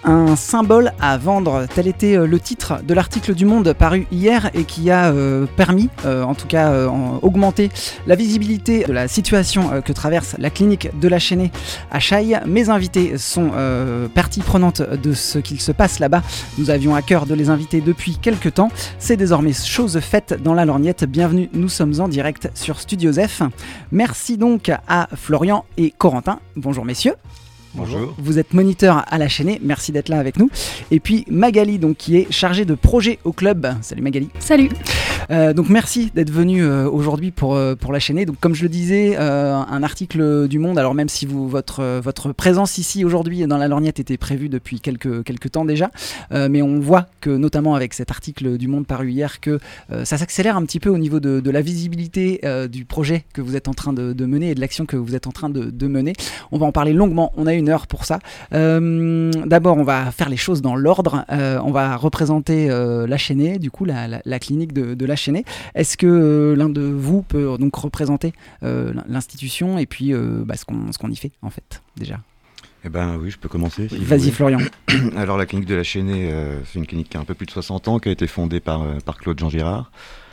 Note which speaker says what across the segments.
Speaker 1: Un symbole à vendre, tel était le titre de l'article du Monde paru hier et qui a permis, en tout cas augmenter la visibilité de la situation que traverse la clinique de la Chênaie à Chailles. Mes invités sont partie prenante de ce qu'il se passe là-bas. Nous avions à cœur de les inviter depuis quelques temps. C'est désormais chose faite dans la lorgnette. Bienvenue, nous sommes en direct sur Studio F. Merci donc à Florian et Corentin. Bonjour messieurs.
Speaker 2: Bonjour.
Speaker 1: Vous êtes moniteur à la Chênaie, merci d'être là avec nous. Et puis Magali, donc, qui est chargée de projet au club. Salut Magali.
Speaker 3: Salut.
Speaker 1: Donc merci d'être venu aujourd'hui pour la Chênaie. Donc comme je le disais, un article du Monde. Alors même si votre présence ici aujourd'hui dans la lorgnette était prévue depuis quelques temps déjà, mais on voit que notamment avec cet article du Monde paru hier que ça s'accélère un petit peu au niveau de la visibilité du projet que vous êtes en train de mener et de l'action que vous êtes en train de mener. On va en parler longuement. On a une heure pour ça. D'abord, on va faire les choses dans l'ordre. On va représenter la Chênaie, du coup la clinique de la Chênaie. Est-ce que l'un de vous peut donc représenter l'institution et puis ce qu'on y fait en fait déjà?
Speaker 2: Eh ben oui, je peux commencer. Si
Speaker 1: Vas-y Florian.
Speaker 2: Alors la clinique de la Chênaie, c'est une clinique qui a un peu plus de 60 ans, qui a été fondée par Claude Jean Girard.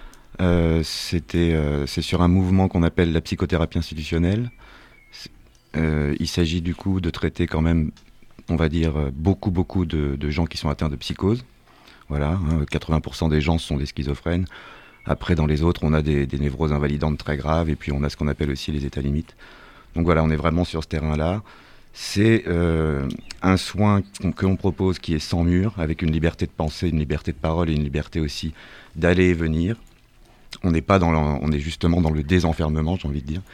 Speaker 2: C'est sur un mouvement qu'on appelle la psychothérapie institutionnelle. Il s'agit du coup de traiter quand même, on va dire, beaucoup de gens qui sont atteints de psychose. Voilà, 80% des gens sont des schizophrènes. Après, dans les autres, on a des névroses invalidantes très graves, et puis on a ce qu'on appelle aussi les états limites. Donc voilà, on est vraiment sur ce terrain-là. C'est un soin que l'on propose qui est sans mur, avec une liberté de pensée, une liberté de parole et une liberté aussi d'aller et venir. On est justement dans le désenfermement, j'ai envie de dire.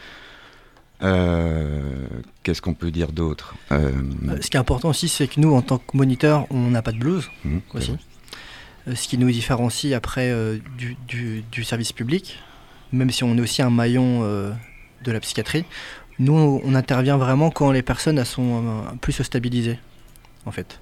Speaker 2: Qu'est-ce qu'on peut dire d'autre?
Speaker 4: Ce qui est important aussi, c'est que nous, en tant que moniteurs, on n'a pas de blues aussi. Ce qui nous différencie après du service public, même si on est aussi un maillon de la psychiatrie. Nous, on intervient vraiment quand les personnes elles sont plus stabilisées, en fait.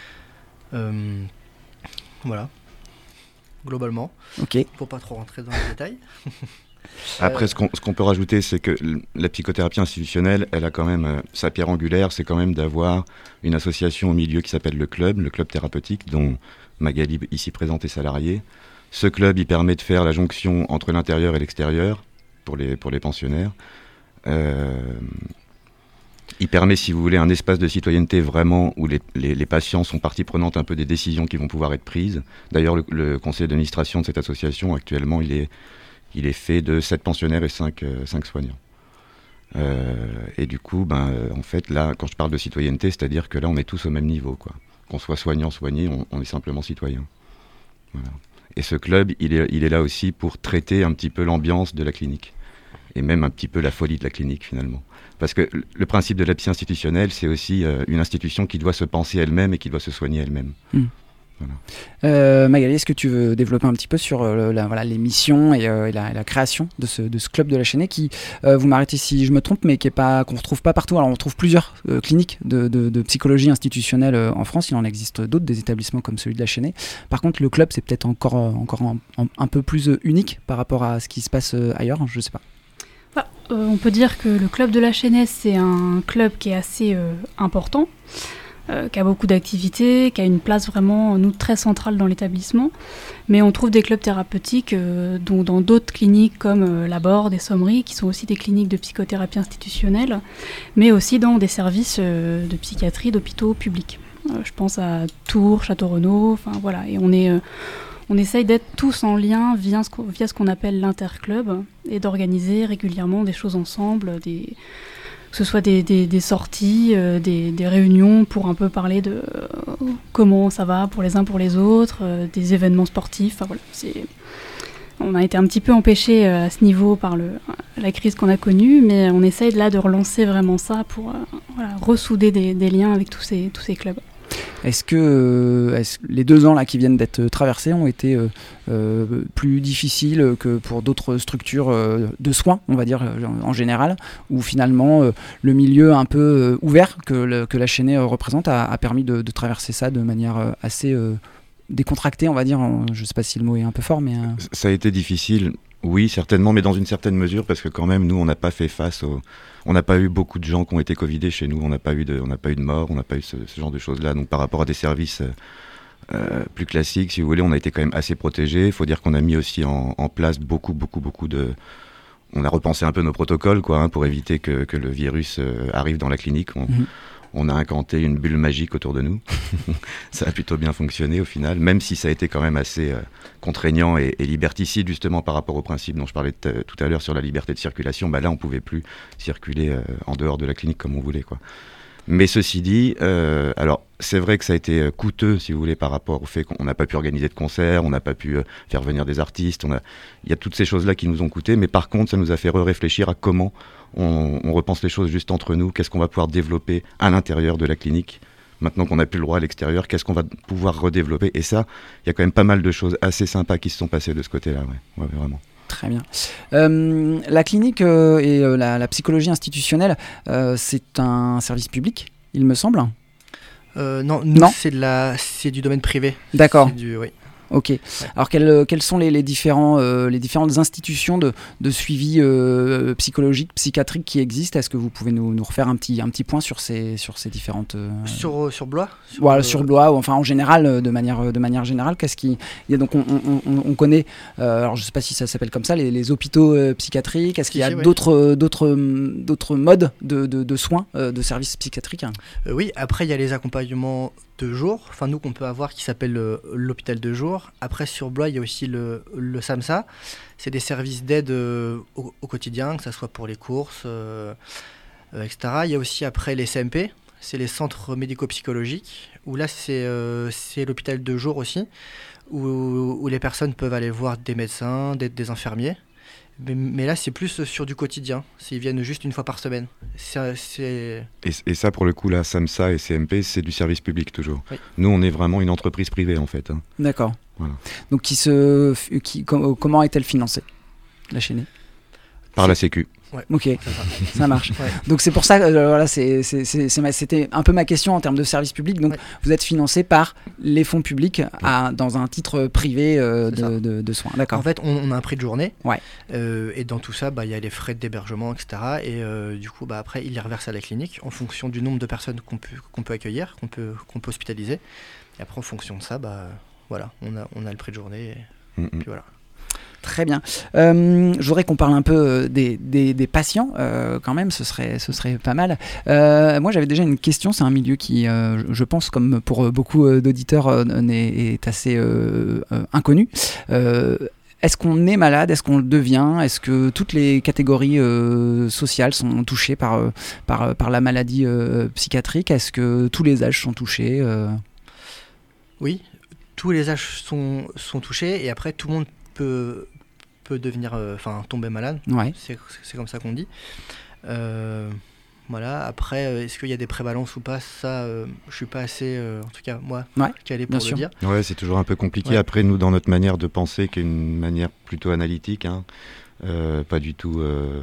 Speaker 4: Voilà, globalement.
Speaker 1: Ok.
Speaker 4: Pour pas trop rentrer dans les détails.
Speaker 2: Après, ce qu'on peut rajouter, c'est que la psychothérapie institutionnelle, elle a quand même sa pierre angulaire, c'est quand même d'avoir une association au milieu qui s'appelle le club thérapeutique, dont Magali, ici présente, est salariée. Ce club, il permet de faire la jonction entre l'intérieur et l'extérieur pour les pensionnaires. Il permet, si vous voulez, un espace de citoyenneté vraiment où les patients sont partie prenante un peu des décisions qui vont pouvoir être prises. D'ailleurs, le conseil d'administration de cette association, actuellement, il est fait de 7 pensionnaires et 5 soignants. Et du coup, en fait, là, quand je parle de citoyenneté, c'est-à-dire que là, on est tous au même niveau, quoi. Qu'on soit soignant, soigné, on est simplement citoyen. Voilà. Et ce club, il est là aussi pour traiter un petit peu l'ambiance de la clinique. Et même un petit peu la folie de la clinique, finalement. Parce que le principe de la psy institutionnelle, c'est aussi une institution qui doit se penser elle-même et qui doit se soigner elle-même.
Speaker 1: Voilà. Magali, est-ce que tu veux développer un petit peu sur les missions et la création de ce club de la Chênaie qui, vous m'arrêtez si je me trompe, mais qu'on retrouve pas partout. Alors on trouve plusieurs cliniques de psychologie institutionnelle en France. Il en existe d'autres, des établissements comme celui de la Chênaie. Par contre, le club, c'est peut-être encore un peu plus unique par rapport à ce qui se passe ailleurs. Je sais pas.
Speaker 3: On peut dire que le club de la Chênaie, c'est un club qui est assez important. Qui a beaucoup d'activités, qui a une place vraiment, nous, très centrale dans l'établissement. Mais on trouve des clubs thérapeutiques dont dans d'autres cliniques comme la Borde et Sommery, qui sont aussi des cliniques de psychothérapie institutionnelle, mais aussi dans des services de psychiatrie d'hôpitaux publics. Je pense à Tours, Château-Renaud, enfin voilà. Et on essaye d'être tous en lien via ce qu'on appelle l'interclub et d'organiser régulièrement des choses ensemble, que ce soit des sorties, des réunions pour un peu parler de comment ça va pour les uns pour les autres, des événements sportifs. Enfin, voilà, on a été un petit peu empêchés à ce niveau par la crise qu'on a connue, mais on essaye là de relancer vraiment ça pour ressouder des liens avec tous ces clubs.
Speaker 1: Est-ce que les 2 ans là, qui viennent d'être traversés ont été plus difficiles que pour d'autres structures de soins, on va dire en général, où finalement le milieu un peu ouvert que la Chênaie représente a permis de traverser ça de manière assez décontractée, on va dire. Je ne sais pas si le mot est un peu fort, mais...
Speaker 2: Ça a été difficile. Oui, certainement, mais dans une certaine mesure, parce que quand même, nous, on n'a pas fait face on n'a pas eu beaucoup de gens qui ont été covidés chez nous, on n'a pas eu de mort, on n'a pas eu ce genre de choses-là. Donc par rapport à des services plus classiques, si vous voulez, on a été quand même assez protégés. Il faut dire qu'on a mis aussi en place beaucoup de... On a repensé un peu nos protocoles, quoi, pour éviter que le virus arrive dans la clinique. On a incanté une bulle magique autour de nous. Ça a plutôt bien fonctionné au final, même si ça a été quand même assez contraignant et liberticide, justement par rapport au principe dont je parlais tout à l'heure sur la liberté de circulation. Là, on ne pouvait plus circuler en dehors de la clinique comme on voulait, quoi. Mais ceci dit, alors c'est vrai que ça a été coûteux, si vous voulez, par rapport au fait qu'on n'a pas pu organiser de concerts, on n'a pas pu faire venir des artistes. Il y a toutes ces choses-là qui nous ont coûté, mais par contre, ça nous a fait réfléchir à comment on repense les choses juste entre nous, qu'est-ce qu'on va pouvoir développer à l'intérieur de la clinique. Maintenant qu'on n'a plus le droit à l'extérieur, qu'est-ce qu'on va pouvoir redévelopper? Et ça, il y a quand même pas mal de choses assez sympas qui se sont passées de ce côté-là, ouais, vraiment.
Speaker 1: Très bien. La clinique et la psychologie institutionnelle, c'est un service public, il me semble.
Speaker 4: Non, c'est du domaine privé.
Speaker 1: D'accord.
Speaker 4: Oui.
Speaker 1: Ok. Ouais. Alors quelles sont les différentes institutions de suivi psychologique, psychiatrique qui existent? Est-ce que vous pouvez nous refaire un petit point sur ces différentes
Speaker 4: sur Blois?
Speaker 1: Sur Blois, ou enfin en général, de manière générale, qu'est-ce qu'il y a? Donc on connaît, alors je sais pas si ça s'appelle comme ça, les hôpitaux psychiatriques. Est-ce qu'il y a d'autres modes de soins, de services psychiatriques?
Speaker 4: Oui, après il y a les accompagnements de jour, enfin nous qu'on peut avoir, qui s'appelle l'hôpital de jour. Après sur Blois il y a aussi le SAMSA, c'est des services d'aide au quotidien, que ce soit pour les courses, etc. Il y a aussi après les CMP, c'est les centres médico-psychologiques, où là c'est l'hôpital de jour aussi, où les personnes peuvent aller voir des médecins, des infirmiers. Mais là, c'est plus sur du quotidien. Ils viennent juste une fois par semaine.
Speaker 2: Et ça, pour le coup, là, SAMSA et CMP, c'est du service public toujours.
Speaker 4: Oui.
Speaker 2: Nous, on est vraiment une entreprise privée, en fait.
Speaker 1: D'accord.
Speaker 2: Voilà.
Speaker 1: Donc, comment est-elle financée, la chaînée?
Speaker 2: Par la Sécu.
Speaker 4: Ouais.
Speaker 1: Ok, ça marche.
Speaker 4: Ouais.
Speaker 1: Donc c'est pour ça que voilà, c'était un peu ma question en termes de service public. Donc vous êtes financé par les fonds publics dans un titre privé de soins. D'accord.
Speaker 4: En fait, on a un prix de journée.
Speaker 1: Ouais.
Speaker 4: Et dans tout ça, y a les frais d'hébergement, etc. Et du coup, après, il les reverse à la clinique en fonction du nombre de personnes qu'on peut accueillir, qu'on peut hospitaliser. Et après, en fonction de ça, voilà, on a le prix de journée. Et puis voilà.
Speaker 1: Très bien. Je voudrais qu'on parle un peu des patients quand même, ce serait pas mal. Moi j'avais déjà une question, c'est un milieu qui, je pense comme pour beaucoup d'auditeurs, est assez inconnu. Est-ce qu'on est malade? Est-ce qu'on le devient? Est-ce que toutes les catégories sociales sont touchées par la maladie psychiatrique? Est-ce que tous les âges sont touchés?
Speaker 4: Oui, tous les âges sont touchés, et après tout le monde peut devenir, tomber malade.
Speaker 1: Ouais.
Speaker 4: C'est comme ça qu'on dit. Voilà. Après, est-ce qu'il y a des prévalences ou pas? Ça, je suis pas assez, en tout cas moi, calé pour le dire.
Speaker 2: Ouais, c'est toujours un peu compliqué. Ouais. Après, nous, dans notre manière de penser, qui est une manière plutôt analytique, pas du tout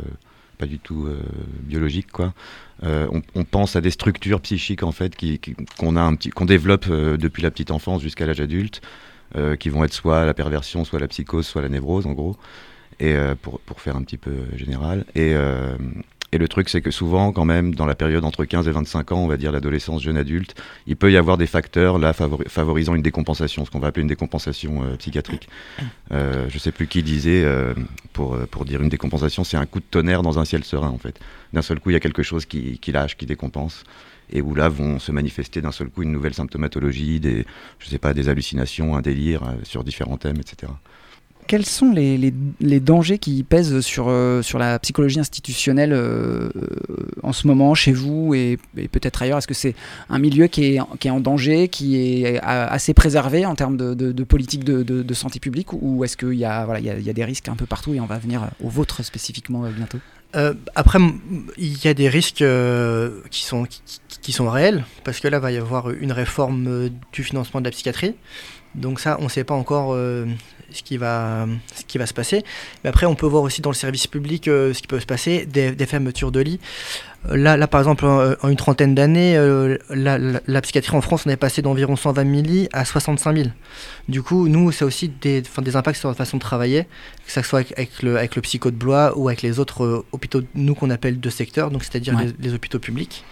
Speaker 2: biologique, quoi. On pense à des structures psychiques en fait qu'on développe depuis la petite enfance jusqu'à l'âge adulte. Qui vont être soit la perversion, soit la psychose, soit la névrose, en gros, et pour faire un petit peu général. Et le truc, c'est que souvent, quand même, dans la période entre 15 et 25 ans, on va dire l'adolescence, jeune adulte, il peut y avoir des facteurs là favorisant une décompensation, ce qu'on va appeler une décompensation psychiatrique. Je sais plus qui disait, pour dire une décompensation, c'est un coup de tonnerre dans un ciel serein, en fait. D'un seul coup, il y a quelque chose qui lâche, qui décompense. Et où là vont se manifester d'un seul coup une nouvelle symptomatologie, des hallucinations, un délire sur différents thèmes, etc.
Speaker 1: Quels sont les dangers qui pèsent sur la psychologie institutionnelle en ce moment chez vous et peut-être ailleurs? Est-ce que c'est un milieu qui est en danger, qui est assez préservé en termes de politique de santé publique, ou est-ce qu'il y a des risques un peu partout, et on va venir au vôtre spécifiquement bientôt?
Speaker 4: Après, il y a des risques qui sont réels, parce que là, va y avoir une réforme du financement de la psychiatrie. Donc ça, on ne sait pas encore ce qui va se passer. Mais après, on peut voir aussi dans le service public ce qui peut se passer, des fermetures de lits. Là, par exemple, en une trentaine d'années, la psychiatrie en France, on est passé d'environ 120 000 lits à 65 000. Du coup, nous, c'est aussi des impacts sur notre façon de travailler, que ce soit avec le psycho de Blois ou avec les autres hôpitaux, nous, qu'on appelle de secteur, donc c'est-à-dire les hôpitaux publics.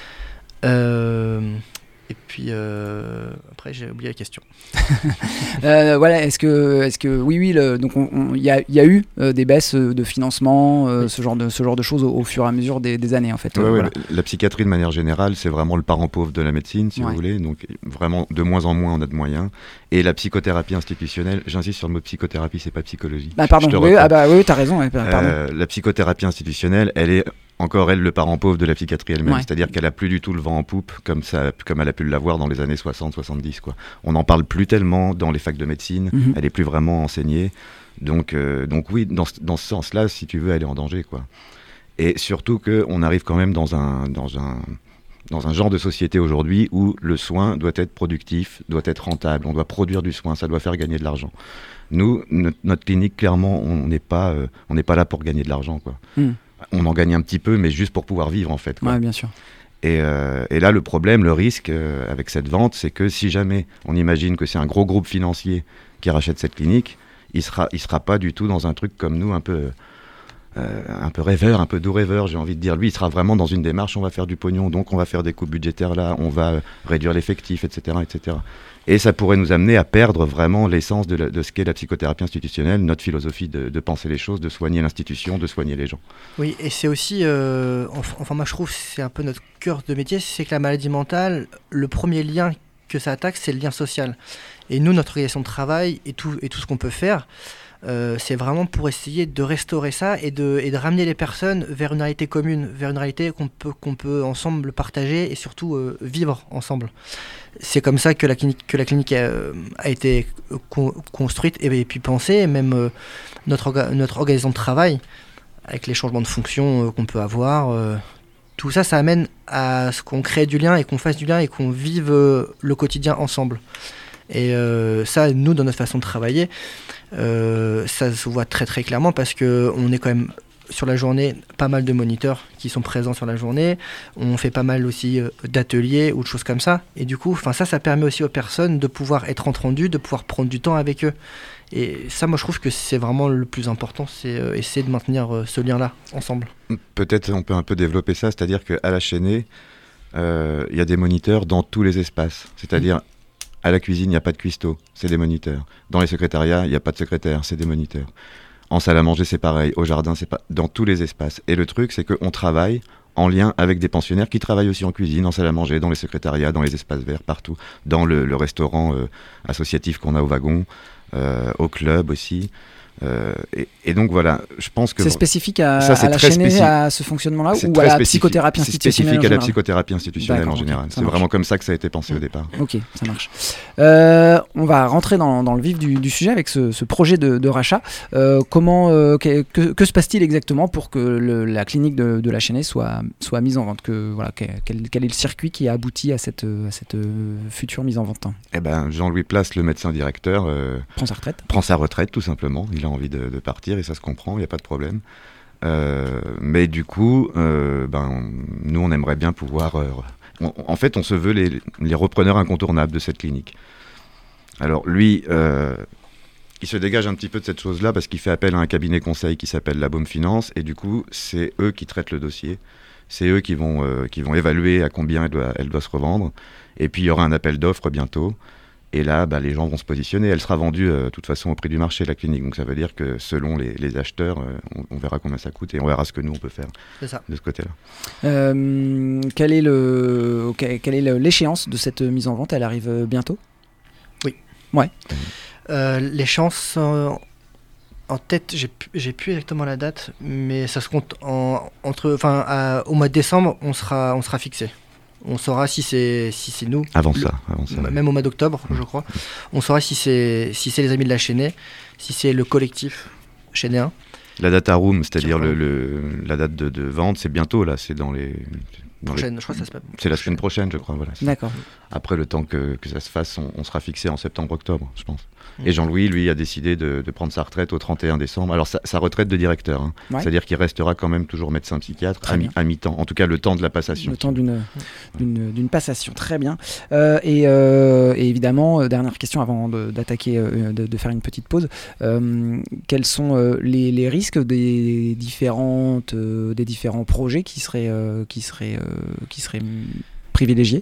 Speaker 4: Et puis après j'ai oublié la question.
Speaker 1: Voilà, est-ce que oui, donc il y a eu des baisses de financement, ce genre de choses au fur et à mesure des années en fait.
Speaker 2: Voilà. La psychiatrie de manière générale, c'est vraiment le parent pauvre de la médecine, si vous voulez. Donc vraiment de moins en moins on a de moyens. Et la psychothérapie institutionnelle, j'insiste sur le mot psychothérapie, c'est pas psychologie.
Speaker 1: Pardon. Oui, t'as raison.
Speaker 2: La psychothérapie institutionnelle, elle est encore, elle, le parent pauvre de la psychiatrie elle-même. C'est-à-dire qu'elle a plus du tout le vent en poupe comme elle a pu l'avoir dans les années 60-70. On n'en parle plus tellement dans les facs de médecine. Elle n'est plus vraiment enseignée. Donc oui, dans ce sens-là, si tu veux, elle est en danger. Et surtout qu'on arrive quand même dans un genre de société aujourd'hui où le soin doit être productif, doit être rentable. On doit produire du soin, ça doit faire gagner de l'argent. Nous, notre clinique, clairement, on n'est pas là pour gagner de l'argent. On en gagne un petit peu, mais juste pour pouvoir vivre, en fait.
Speaker 1: Ouais, bien sûr.
Speaker 2: Et là, le problème, le risque avec cette vente, c'est que si jamais on imagine que c'est un gros groupe financier qui rachète cette clinique, il sera pas du tout dans un truc comme nous, un peu rêveur, un peu doux rêveur, j'ai envie de dire. Lui, il sera vraiment dans une démarche, on va faire du pognon, donc on va faire des coupes budgétaires là, on va réduire l'effectif, etc., etc. Et ça pourrait nous amener à perdre vraiment l'essence de ce qu'est la psychothérapie institutionnelle, notre philosophie de penser les choses, de soigner l'institution, de soigner les gens.
Speaker 4: Oui, et c'est aussi, enfin moi je trouve que c'est un peu notre cœur de métier, c'est que la maladie mentale, le premier lien que ça attaque, c'est le lien social. Et nous, notre organisation de travail et tout ce qu'on peut faire, c'est vraiment pour essayer de restaurer ça et de ramener les personnes vers une réalité commune, vers une réalité qu'on peut ensemble partager et surtout vivre ensemble. C'est comme ça que la clinique a été construite et puis pensée, même notre organisation de travail, avec les changements de fonction qu'on peut avoir. Tout ça, ça amène à ce qu'on crée du lien et qu'on fasse du lien et qu'on vive le quotidien ensemble. Et ça, nous, dans notre façon de travailler, ça se voit très très clairement parce qu'on est quand même sur la journée pas mal de moniteurs qui sont présents sur la journée. On fait pas mal aussi d'ateliers ou de choses comme ça. Et du coup, ça permet aussi aux personnes de pouvoir être entendues, de pouvoir prendre du temps avec eux. Et ça, moi, je trouve que c'est vraiment le plus important, c'est essayer de maintenir ce lien-là ensemble.
Speaker 2: Peut-être on peut un peu développer ça, c'est-à-dire qu'à la Chênaie, il y a des moniteurs dans tous les espaces. C'est-à-dire, à la cuisine, il n'y a pas de cuistot, c'est des moniteurs. Dans les secrétariats, il n'y a pas de secrétaire, c'est des moniteurs. En salle à manger, c'est pareil. Au jardin, c'est pas dans tous les espaces. Et le truc, c'est qu'on travaille en lien avec des pensionnaires qui travaillent aussi en cuisine, en salle à manger, dans les secrétariats, dans les espaces verts, partout. Dans le restaurant associatif qu'on a au wagon, au club aussi. Et donc voilà, je pense que...
Speaker 1: C'est spécifique à la Chênaie, à ce fonctionnement-là, ou à la psychothérapie institutionnelle?
Speaker 2: C'est spécifique à la psychothérapie institutionnelle en général. C'est vraiment comme ça que ça a été pensé au départ.
Speaker 1: Ok, ça marche. On va rentrer dans le vif du sujet avec ce projet de rachat. Que se passe-t-il exactement pour que la clinique de la Chênaie soit mise en vente? Quel est le circuit qui a abouti à cette future mise en vente?
Speaker 2: Jean-Louis Place, le médecin directeur,
Speaker 1: prend sa retraite
Speaker 2: tout simplement. Il a envie de partir et ça se comprend, il n'y a pas de problème. Mais du coup, nous on aimerait bien pouvoir... en fait, on se veut les repreneurs incontournables de cette clinique. Alors lui, il se dégage un petit peu de cette chose-là parce qu'il fait appel à un cabinet conseil qui s'appelle La Baume Finance et du coup, c'est eux qui traitent le dossier. C'est eux qui vont évaluer à combien elle doit se revendre. Et puis il y aura un appel d'offres bientôt. Et là, les gens vont se positionner. Elle sera vendue de toute façon au prix du marché, la clinique. Donc ça veut dire que selon les acheteurs, on verra combien ça coûte et on verra ce que nous, on peut faire de ce côté-là.
Speaker 1: Quelle est l'échéance de cette mise en vente? Elle arrive bientôt?
Speaker 4: Oui.
Speaker 1: Ouais.
Speaker 4: L'échéance, en tête, j'ai plus exactement la date, mais ça se compte au mois de décembre, on sera fixé. On saura si c'est nous.
Speaker 2: Avant ça.
Speaker 4: Même au mois d'octobre, je crois. On saura si c'est les amis de la Chênaie, si c'est le collectif chénéen.
Speaker 2: La data room, c'est-à-dire la date de vente, c'est bientôt là. C'est dans les
Speaker 4: prochaine, je crois que ça se passe.
Speaker 2: C'est la semaine prochaine, je crois. Voilà.
Speaker 1: D'accord.
Speaker 2: Après, le temps que ça se fasse, on sera fixé en septembre-octobre, je pense. Et Jean-Louis, lui, a décidé de prendre sa retraite au 31 décembre. Alors, sa retraite de directeur, hein.
Speaker 1: Ouais.
Speaker 2: C'est-à-dire qu'il restera quand même toujours médecin psychiatre à mi-temps. En tout cas, le temps de la passation.
Speaker 1: Le temps d'une passation. Très bien. Et évidemment, dernière question avant d'attaquer, de faire une petite pause. Quels sont les risques des différents projets qui seraient privilégiés ?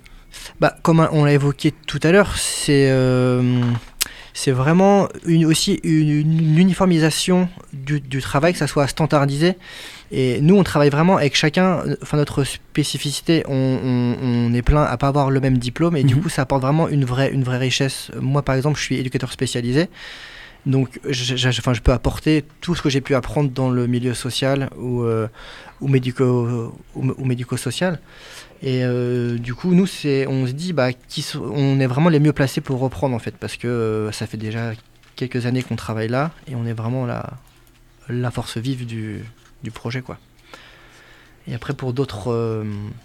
Speaker 4: Comme on l'a évoqué tout à l'heure, c'est vraiment aussi une uniformisation du travail, que ça soit standardisé. Et nous, on travaille vraiment avec chacun, notre spécificité, on est plein à pas avoir le même diplôme, et du coup, ça apporte vraiment une vraie richesse. Moi, par exemple, je suis éducateur spécialisé, donc je peux apporter tout ce que j'ai pu apprendre dans le milieu social ou médico-social. Et du coup, nous, on se dit on est vraiment les mieux placés pour reprendre, en fait, parce que ça fait déjà quelques années qu'on travaille là, et on est vraiment la force vive du projet, quoi. Et après, pour d'autres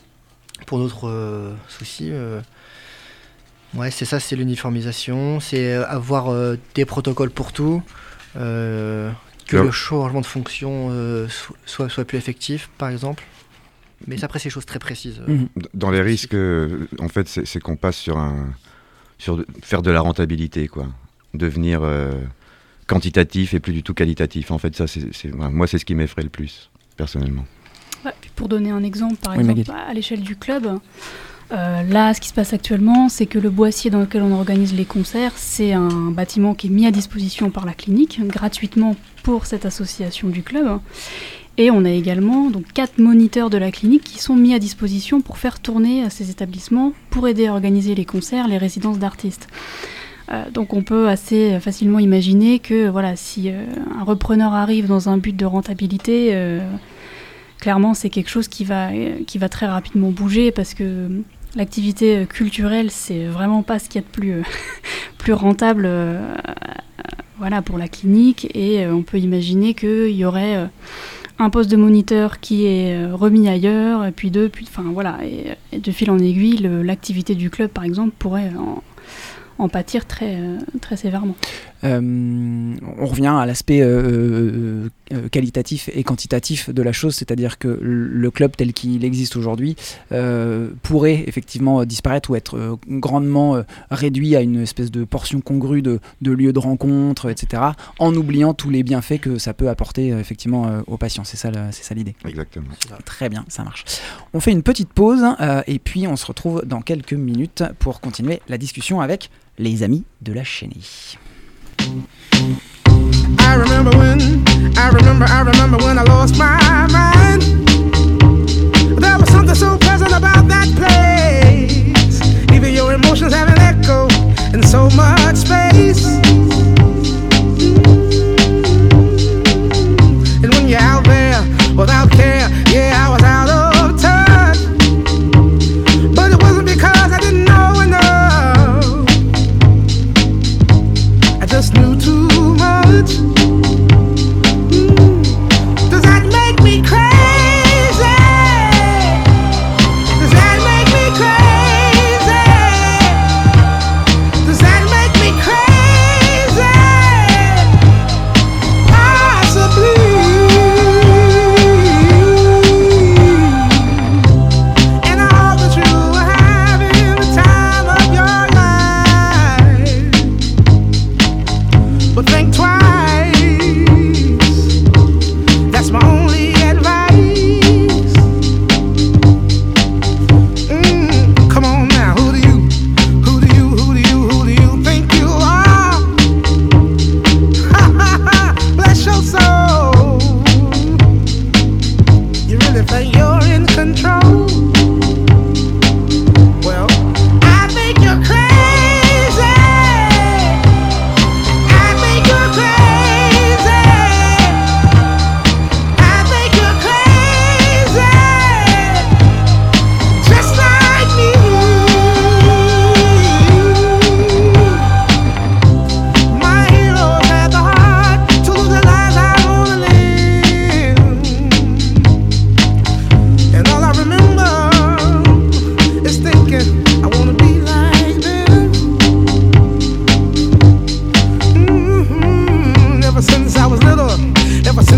Speaker 4: soucis, c'est ça, c'est l'uniformisation, c'est avoir des protocoles pour tout, que le changement de fonction soit plus effectif, par exemple. Mais après, c'est des choses très précises.
Speaker 2: Dans les risques, en fait, c'est qu'on passe sur faire de la rentabilité, quoi. Devenir quantitatif et plus du tout qualitatif. En fait, ça, moi, c'est ce qui m'effraie le plus, personnellement.
Speaker 3: Ouais, pour donner un exemple, par exemple, à l'échelle du club, là, ce qui se passe actuellement, c'est que le boissier dans lequel on organise les concerts, c'est un bâtiment qui est mis à disposition par la clinique, gratuitement pour cette association du club. Et on a également 4 moniteurs de la clinique qui sont mis à disposition pour faire tourner ces établissements, pour aider à organiser les concerts, les résidences d'artistes. Donc on peut assez facilement imaginer que si un repreneur arrive dans un but de rentabilité, clairement c'est quelque chose qui va très rapidement bouger, parce que l'activité culturelle, c'est vraiment pas ce qu'il y a de plus rentable pour la clinique. Et on peut imaginer qu'il y aurait un poste de moniteur qui est remis ailleurs, et puis de fil en aiguille, l'activité du club, par exemple, pourrait en pâtir très, très sévèrement.
Speaker 1: On revient à l'aspect qualitatif et quantitatif de la chose, c'est-à-dire que le club tel qu'il existe aujourd'hui pourrait effectivement disparaître ou être grandement réduit à une espèce de portion congrue de lieux de rencontre, etc., en oubliant tous les bienfaits que ça peut apporter effectivement aux patients. C'est ça l'idée.
Speaker 2: Exactement.
Speaker 1: Très bien, ça marche. On fait une petite pause et puis on se retrouve dans quelques minutes pour continuer la discussion avec les amis de la Chénée.
Speaker 5: I remember when I lost my mind. There was something so pleasant about that place. Even your emotions have an echo in so much space. And when you're out there without care, yeah, I was out of touch. But it wasn't because I didn't know enough. I just knew too much. Does that make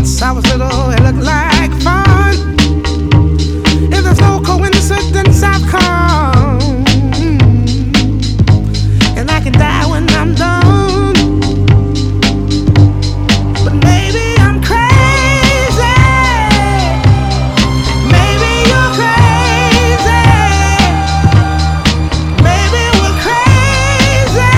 Speaker 5: Since I was little, it looked like fun. If there's no coincidence, I've come, and I can die when I'm done. But maybe I'm crazy. Maybe you're crazy. Maybe we're crazy.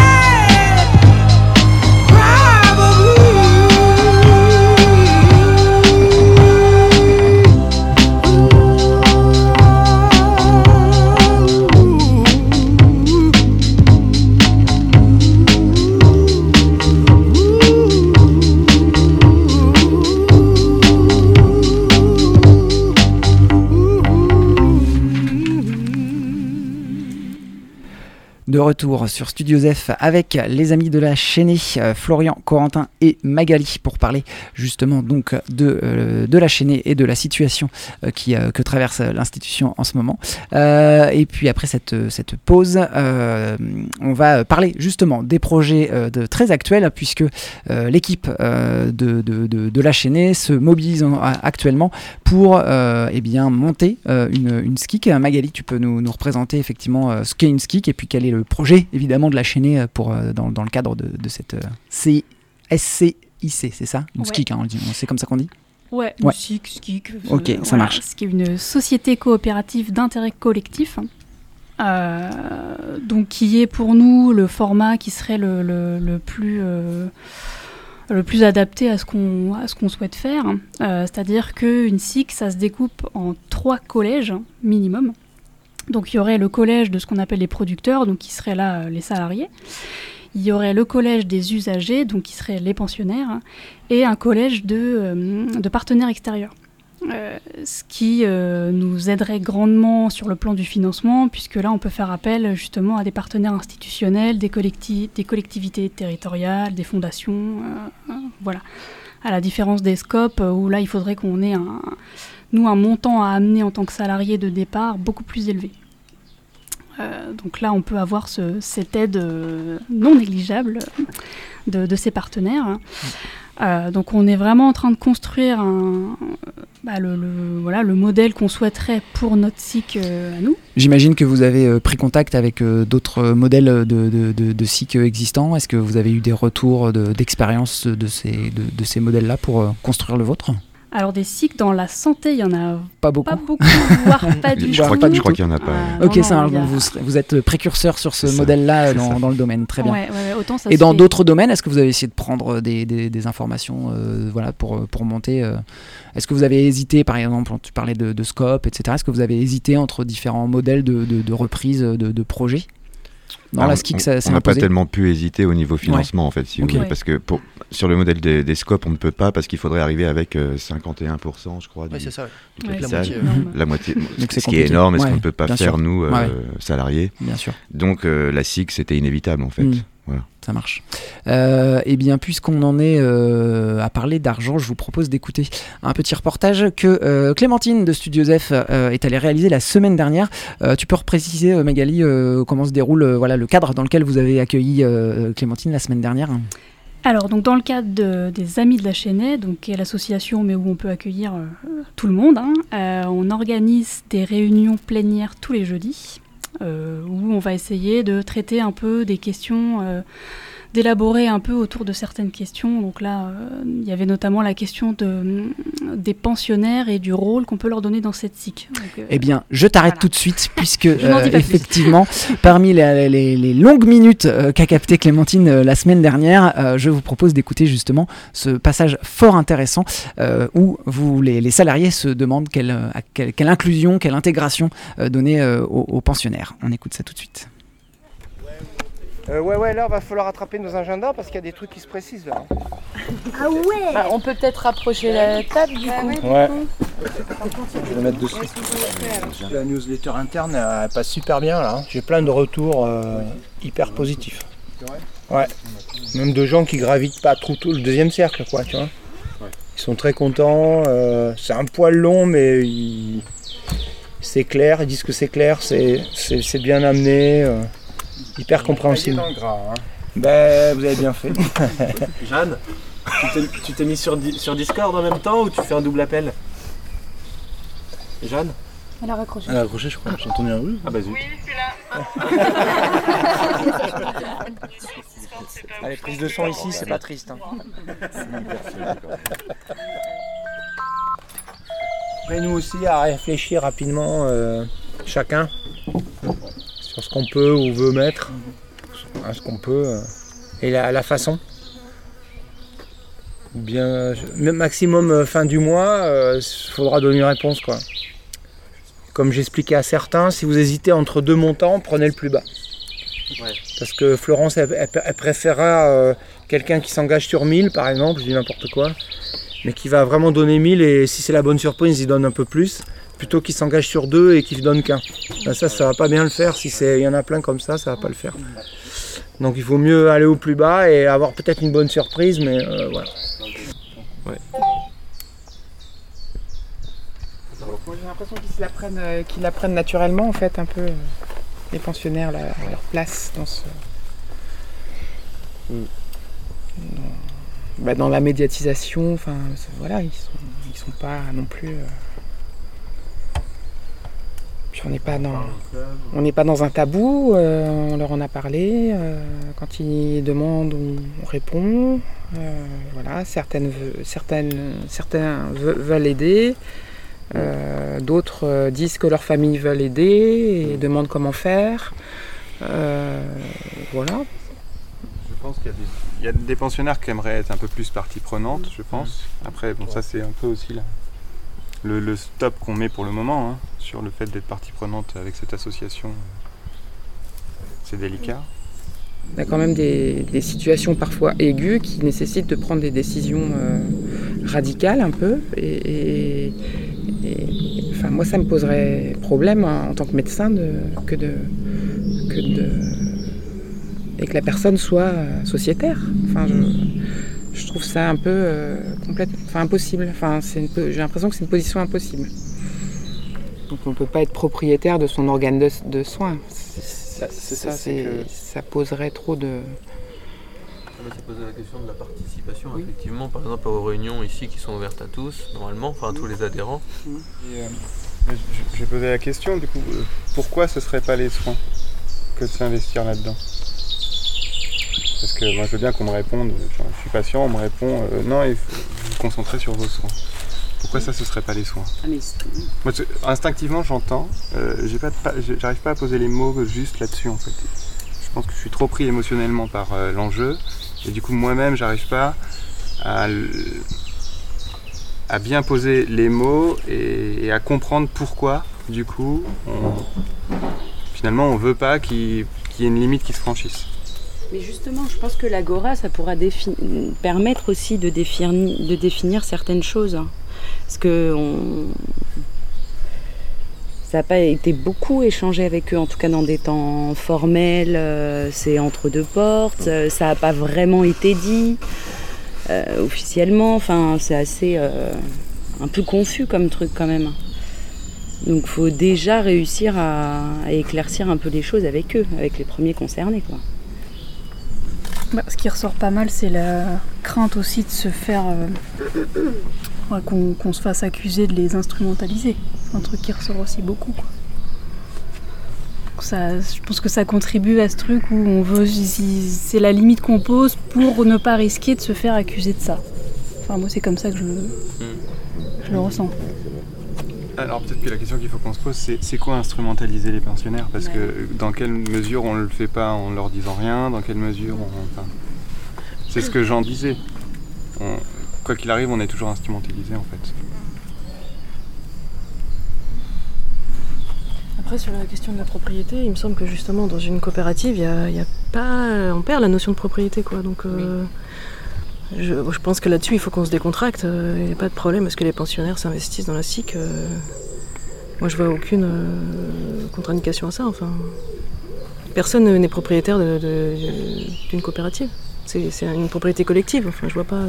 Speaker 1: De retour sur Studio F avec les amis de la Chaînée, Florian, Corentin et Magali, pour parler justement donc de la Chaînée et de la situation que traverse l'institution en ce moment. Et puis après cette pause, on va parler justement des projets très actuels, puisque l'équipe de la Chaînée se mobilise actuellement pour eh bien, monter une SCIC. Magali, tu peux nous représenter effectivement ce qu'est une SCIC et puis quel est le projet évidemment de la Chaînée dans le cadre de cette SCIC, c'est ça, une SCIC, hein, c'est comme ça qu'on dit.
Speaker 3: Ouais. SCIC.
Speaker 1: Ok, ça marche.
Speaker 3: Ce qui est une société coopérative d'intérêt collectif, donc qui est pour nous le format qui serait le plus adapté à ce qu'on souhaite faire. C'est-à-dire qu'une SCIC, ça se découpe en 3 collèges minimum. Donc il y aurait le collège de ce qu'on appelle les producteurs, donc qui seraient là les salariés. Il y aurait le collège des usagers, donc qui seraient les pensionnaires, et un collège de partenaires extérieurs. Ce qui nous aiderait grandement sur le plan du financement, puisque là on peut faire appel justement à des partenaires institutionnels, des collectivités territoriales, des fondations, voilà. À la différence des scopes, où là il faudrait qu'on ait un montant à amener en tant que salarié de départ beaucoup plus élevé. Donc là, on peut avoir cette aide non négligeable de ces partenaires. Donc on est vraiment en train de construire le modèle qu'on souhaiterait pour notre SCIC à nous.
Speaker 1: J'imagine que vous avez pris contact avec d'autres modèles de SCIC existants. Est-ce que vous avez eu des retours d'expérience de ces modèles-là pour construire le vôtre ?
Speaker 3: Alors des SCIC dans la santé, il y en a
Speaker 1: pas beaucoup,
Speaker 3: voire pas du tout.
Speaker 2: Je crois qu'il y en a pas.
Speaker 1: Vous êtes précurseur sur ce modèle-là dans le domaine, très bien.
Speaker 3: Ouais, autant ça
Speaker 1: et dans d'autres domaines, est-ce que vous avez essayé de prendre des informations pour monter Est-ce que vous avez hésité, par exemple, tu parlais de scope, etc. Est-ce que vous avez hésité entre différents modèles de reprise de projets ?
Speaker 2: On n'a pas tellement pu hésiter au niveau financement, en fait, si vous voulez, parce que sur le modèle des scopes, on ne peut pas, parce qu'il faudrait arriver avec 51%, je crois,
Speaker 4: c'est ça,
Speaker 2: la moitié, ce qui est énorme, et ce qu'on ne peut pas faire, nous, salariés.
Speaker 1: Bien sûr.
Speaker 2: Donc la SCIC, c'était inévitable, en fait. Voilà.
Speaker 1: Ça marche. Eh bien, puisqu'on en est à parler d'argent, je vous propose d'écouter un petit reportage que Clémentine de Studio F est allée réaliser la semaine dernière. Tu peux repréciser, Magali, comment se déroule le cadre dans lequel vous avez accueilli Clémentine la semaine dernière ?
Speaker 3: Alors, donc, dans le cadre des Amis de la Chaînée, donc, qui est l'association mais où on peut accueillir tout le monde, on organise des réunions plénières tous les jeudis. Où on va essayer de traiter un peu des questions, d'élaborer un peu autour de certaines questions. Donc là, il y avait notamment la question des pensionnaires et du rôle qu'on peut leur donner dans cette SCIC. Donc,
Speaker 1: eh bien, je t'arrête tout de suite, puisque effectivement, parmi les longues minutes qu'a capté Clémentine la semaine dernière, je vous propose d'écouter justement ce passage fort intéressant où les salariés se demandent quelle inclusion, quelle intégration donner aux pensionnaires. On écoute ça tout de suite.
Speaker 6: Là, va falloir rattraper nos agendas parce qu'il y a des trucs qui se précisent là.
Speaker 7: Ah ouais
Speaker 8: On peut peut-être rapprocher la table du coup.
Speaker 6: Ouais. Je vais le mettre dessus. La newsletter interne elle passe super bien là. J'ai plein de retours hyper positifs. Ouais. Même de gens qui gravitent pas trop tout le deuxième cercle, quoi, tu vois. Ils sont très contents. C'est un poil long, mais c'est clair. Ils disent que c'est clair, c'est bien amené. Hyper compréhensible. Vous avez bien fait.
Speaker 9: Jeanne, Tu t'es mis sur Discord en même temps ou tu fais un double appel? Jeanne?
Speaker 3: Elle a raccroché.
Speaker 10: Elle a raccroché, je crois. J'ai entendu un oui.
Speaker 9: Ah bah zut.
Speaker 8: Oui, je suis là.
Speaker 6: Allez, prise de son ici, c'est pas triste. Hein. Après, nous aussi, à réfléchir rapidement, chacun, sur ce qu'on peut ou veut mettre, à ce qu'on peut, et la façon. Bien, maximum fin du mois, il faudra donner une réponse, quoi. Comme j'expliquais à certains, si vous hésitez entre deux montants, prenez le plus bas. Ouais. Parce que Florence, elle préférera quelqu'un qui s'engage sur 1000, par exemple, je dis n'importe quoi, mais qui va vraiment donner 1000, et si c'est la bonne surprise, il donne un peu plus, plutôt qu'il s'engage sur 2 et qu'il ne donne qu'un. Ben ça va pas bien le faire. Si il y en a plein comme ça va pas le faire. Donc il vaut mieux aller au plus bas et avoir peut-être une bonne surprise, mais voilà.
Speaker 9: Ouais.
Speaker 11: Moi, j'ai l'impression qu'ils l'apprennent naturellement, en fait, un peu, les pensionnaires, leur place dans ce... dans la médiatisation, enfin, voilà, ils sont pas non plus... Puis on n'est pas dans un tabou, on leur en a parlé, quand ils demandent, on répond, voilà, certains veulent aider. D'autres disent que leurs familles veulent aider et demandent comment faire. Voilà.
Speaker 12: Je pense qu'il y a des pensionnaires qui aimeraient être un peu plus partie prenante, je pense. Après, bon, ça c'est un peu aussi le stop qu'on met pour le moment, hein, sur le fait d'être partie prenante avec cette association. C'est délicat.
Speaker 11: Il y a quand même des situations parfois aiguës qui nécessitent de prendre des décisions radicales un peu. Enfin, moi, ça me poserait problème en tant que médecin et que la personne soit sociétaire. Enfin, je trouve ça un peu impossible. Enfin, j'ai l'impression que c'est une position impossible. Donc on ne peut pas être propriétaire de son organe de soin. Ça poserait trop de...
Speaker 13: Ça posait la question de la participation, oui. Effectivement, par exemple aux réunions ici qui sont ouvertes à tous, normalement, enfin à tous les adhérents.
Speaker 12: J'ai posé la question, du coup, pourquoi ce ne serait pas les soins que de s'investir là-dedans? Parce que moi je veux bien qu'on me réponde, je suis patient, on me répond non, il faut vous concentrer sur vos soins. Pourquoi ça, ce serait pas les soins? Moi, instinctivement, j'entends, j'arrive pas à poser les mots juste là-dessus en fait. Je pense que je suis trop pris émotionnellement par l'enjeu, et du coup moi-même, j'arrive pas à bien poser les mots et à comprendre pourquoi, du coup, finalement, on veut pas qu'il y ait une limite qui se franchisse.
Speaker 14: Mais justement, je pense que l'Agora, ça pourra permettre aussi de définir certaines choses. Parce que ça n'a pas été beaucoup échangé avec eux, en tout cas dans des temps formels, c'est entre deux portes, ça n'a pas vraiment été dit officiellement, enfin c'est assez un peu confus comme truc quand même. Donc il faut déjà réussir à éclaircir un peu les choses avec eux, avec les premiers concernés, quoi.
Speaker 3: Ce qui ressort pas mal, c'est la crainte aussi de se faire... qu'on se fasse accuser de les instrumentaliser. C'est un truc qui ressort aussi beaucoup, quoi. Je pense que ça contribue à ce truc où on veut... C'est la limite qu'on pose pour ne pas risquer de se faire accuser de ça. Enfin, moi, c'est comme ça que je le ressens.
Speaker 12: Alors peut-être que la question qu'il faut qu'on se pose, c'est quoi instrumentaliser les pensionnaires? Parce que dans quelle mesure on ne le fait pas en leur disant rien? Dans quelle mesure c'est ce que Jean disait. Quoi qu'il arrive, on est toujours instrumentalisé en fait.
Speaker 15: Après, sur la question de la propriété, il me semble que justement dans une coopérative, y a pas, on perd la notion de propriété, quoi. Donc je pense que là-dessus, il faut qu'on se décontracte. Il n'y a pas de problème parce que les pensionnaires s'investissent dans la SIC. Moi, je vois aucune contre-indication à ça. Enfin, personne n'est propriétaire d'une coopérative. C'est une propriété collective. Enfin, je vois pas.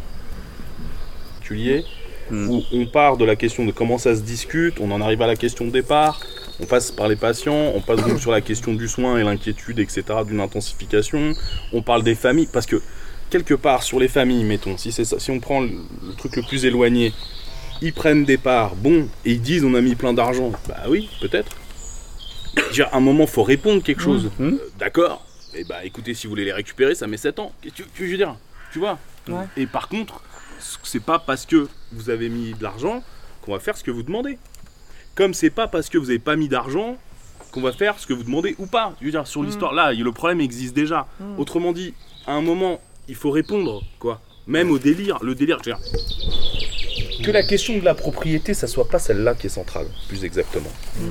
Speaker 16: Où on part de la question de comment ça se discute, on en arrive à la question de départ, on passe par les patients, on passe donc sur la question du soin et l'inquiétude, etc., d'une intensification. On parle des familles parce que quelque part sur les familles, mettons, si on prend le truc le plus éloigné, ils prennent des parts, bon, et ils disent on a mis plein d'argent, bah oui, peut-être. À un moment, faut répondre quelque chose. D'accord. Et bah écoutez, si vous voulez les récupérer, ça met 7 ans. Je veux dire, tu vois. Ouais. Et par contre, c'est pas parce que vous avez mis de l'argent qu'on va faire ce que vous demandez. Comme c'est pas parce que vous avez pas mis d'argent qu'on va faire ce que vous demandez ou pas. Je veux dire, sur l'histoire, là, le problème existe déjà. Autrement dit, à un moment, il faut répondre, quoi. Même au délire. Le délire, je veux dire, que la question de la propriété, ça soit pas celle-là qui est centrale, plus exactement.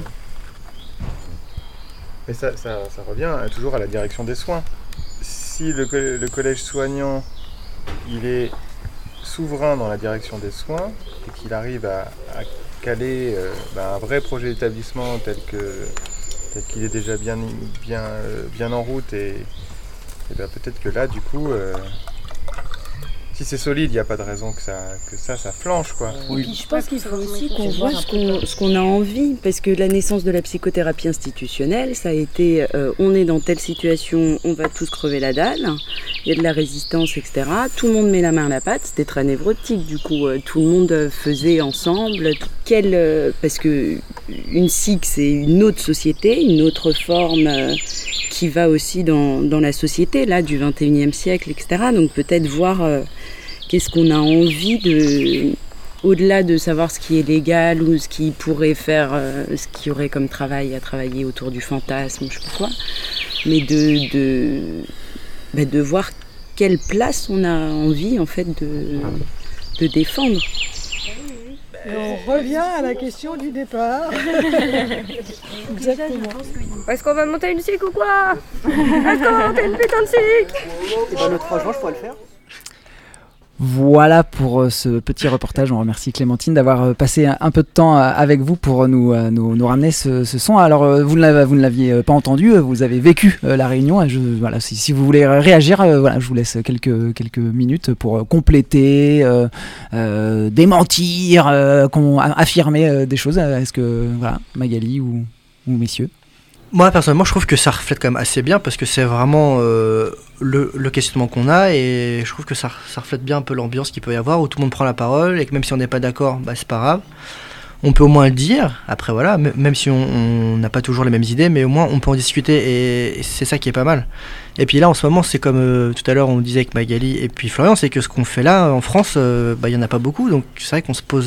Speaker 12: Mais ça revient toujours à la direction des soins. Si le collège soignant, il est souverain dans la direction des soins et qu'il arrive à caler un vrai projet d'établissement tel qu'il est déjà bien en route et peut-être que là, du coup, si c'est solide, il n'y a pas de raison que ça flanche, quoi.
Speaker 14: Oui. Puis je pense qu'il faut aussi qu'on voit ce qu'on a envie, parce que la naissance de la psychothérapie institutionnelle, ça a été on est dans telle situation, on va tous crever la dalle, il y a de la résistance, etc. Tout le monde met la main à la pâte, c'était très névrotique, du coup, tout le monde faisait ensemble, parce que une SIC, c'est une autre société, une autre forme qui va aussi dans la société, là, du 21e siècle, etc. Donc peut-être voir qu'est-ce qu'on a envie de, au-delà de savoir ce qui est légal ou ce qui pourrait faire, ce qu'il y aurait comme travail à travailler autour du fantasme, je sais pas quoi, mais de voir quelle place on a envie en fait de défendre.
Speaker 10: Et on revient à la question du départ. Exactement.
Speaker 8: Est-ce qu'on va monter une SIC ou quoi? Est-ce qu'on va monter une putain de SIC?
Speaker 1: Et ben le 3 juin, je pourrais le faire. Voilà pour ce petit reportage. On remercie Clémentine d'avoir passé un peu de temps avec vous pour nous ramener ce son. Alors, vous ne l'aviez pas entendu, vous avez vécu la réunion. Voilà, si vous voulez réagir, voilà, je vous laisse quelques minutes pour compléter, démentir, affirmer des choses. Est-ce que, voilà, Magali ou messieurs?
Speaker 4: Moi, personnellement, je trouve que ça reflète quand même assez bien parce que c'est vraiment le questionnement qu'on a et je trouve que ça reflète bien un peu l'ambiance qu'il peut y avoir où tout le monde prend la parole et que même si on n'est pas d'accord, bah, c'est pas grave. On peut au moins le dire. Après, voilà, même si on n'a pas toujours les mêmes idées, mais au moins on peut en discuter et c'est ça qui est pas mal. Et puis là, en ce moment, c'est comme tout à l'heure, on disait avec Magali et puis Florian, c'est que ce qu'on fait là en France, il y en a pas beaucoup. Donc c'est vrai qu'on se pose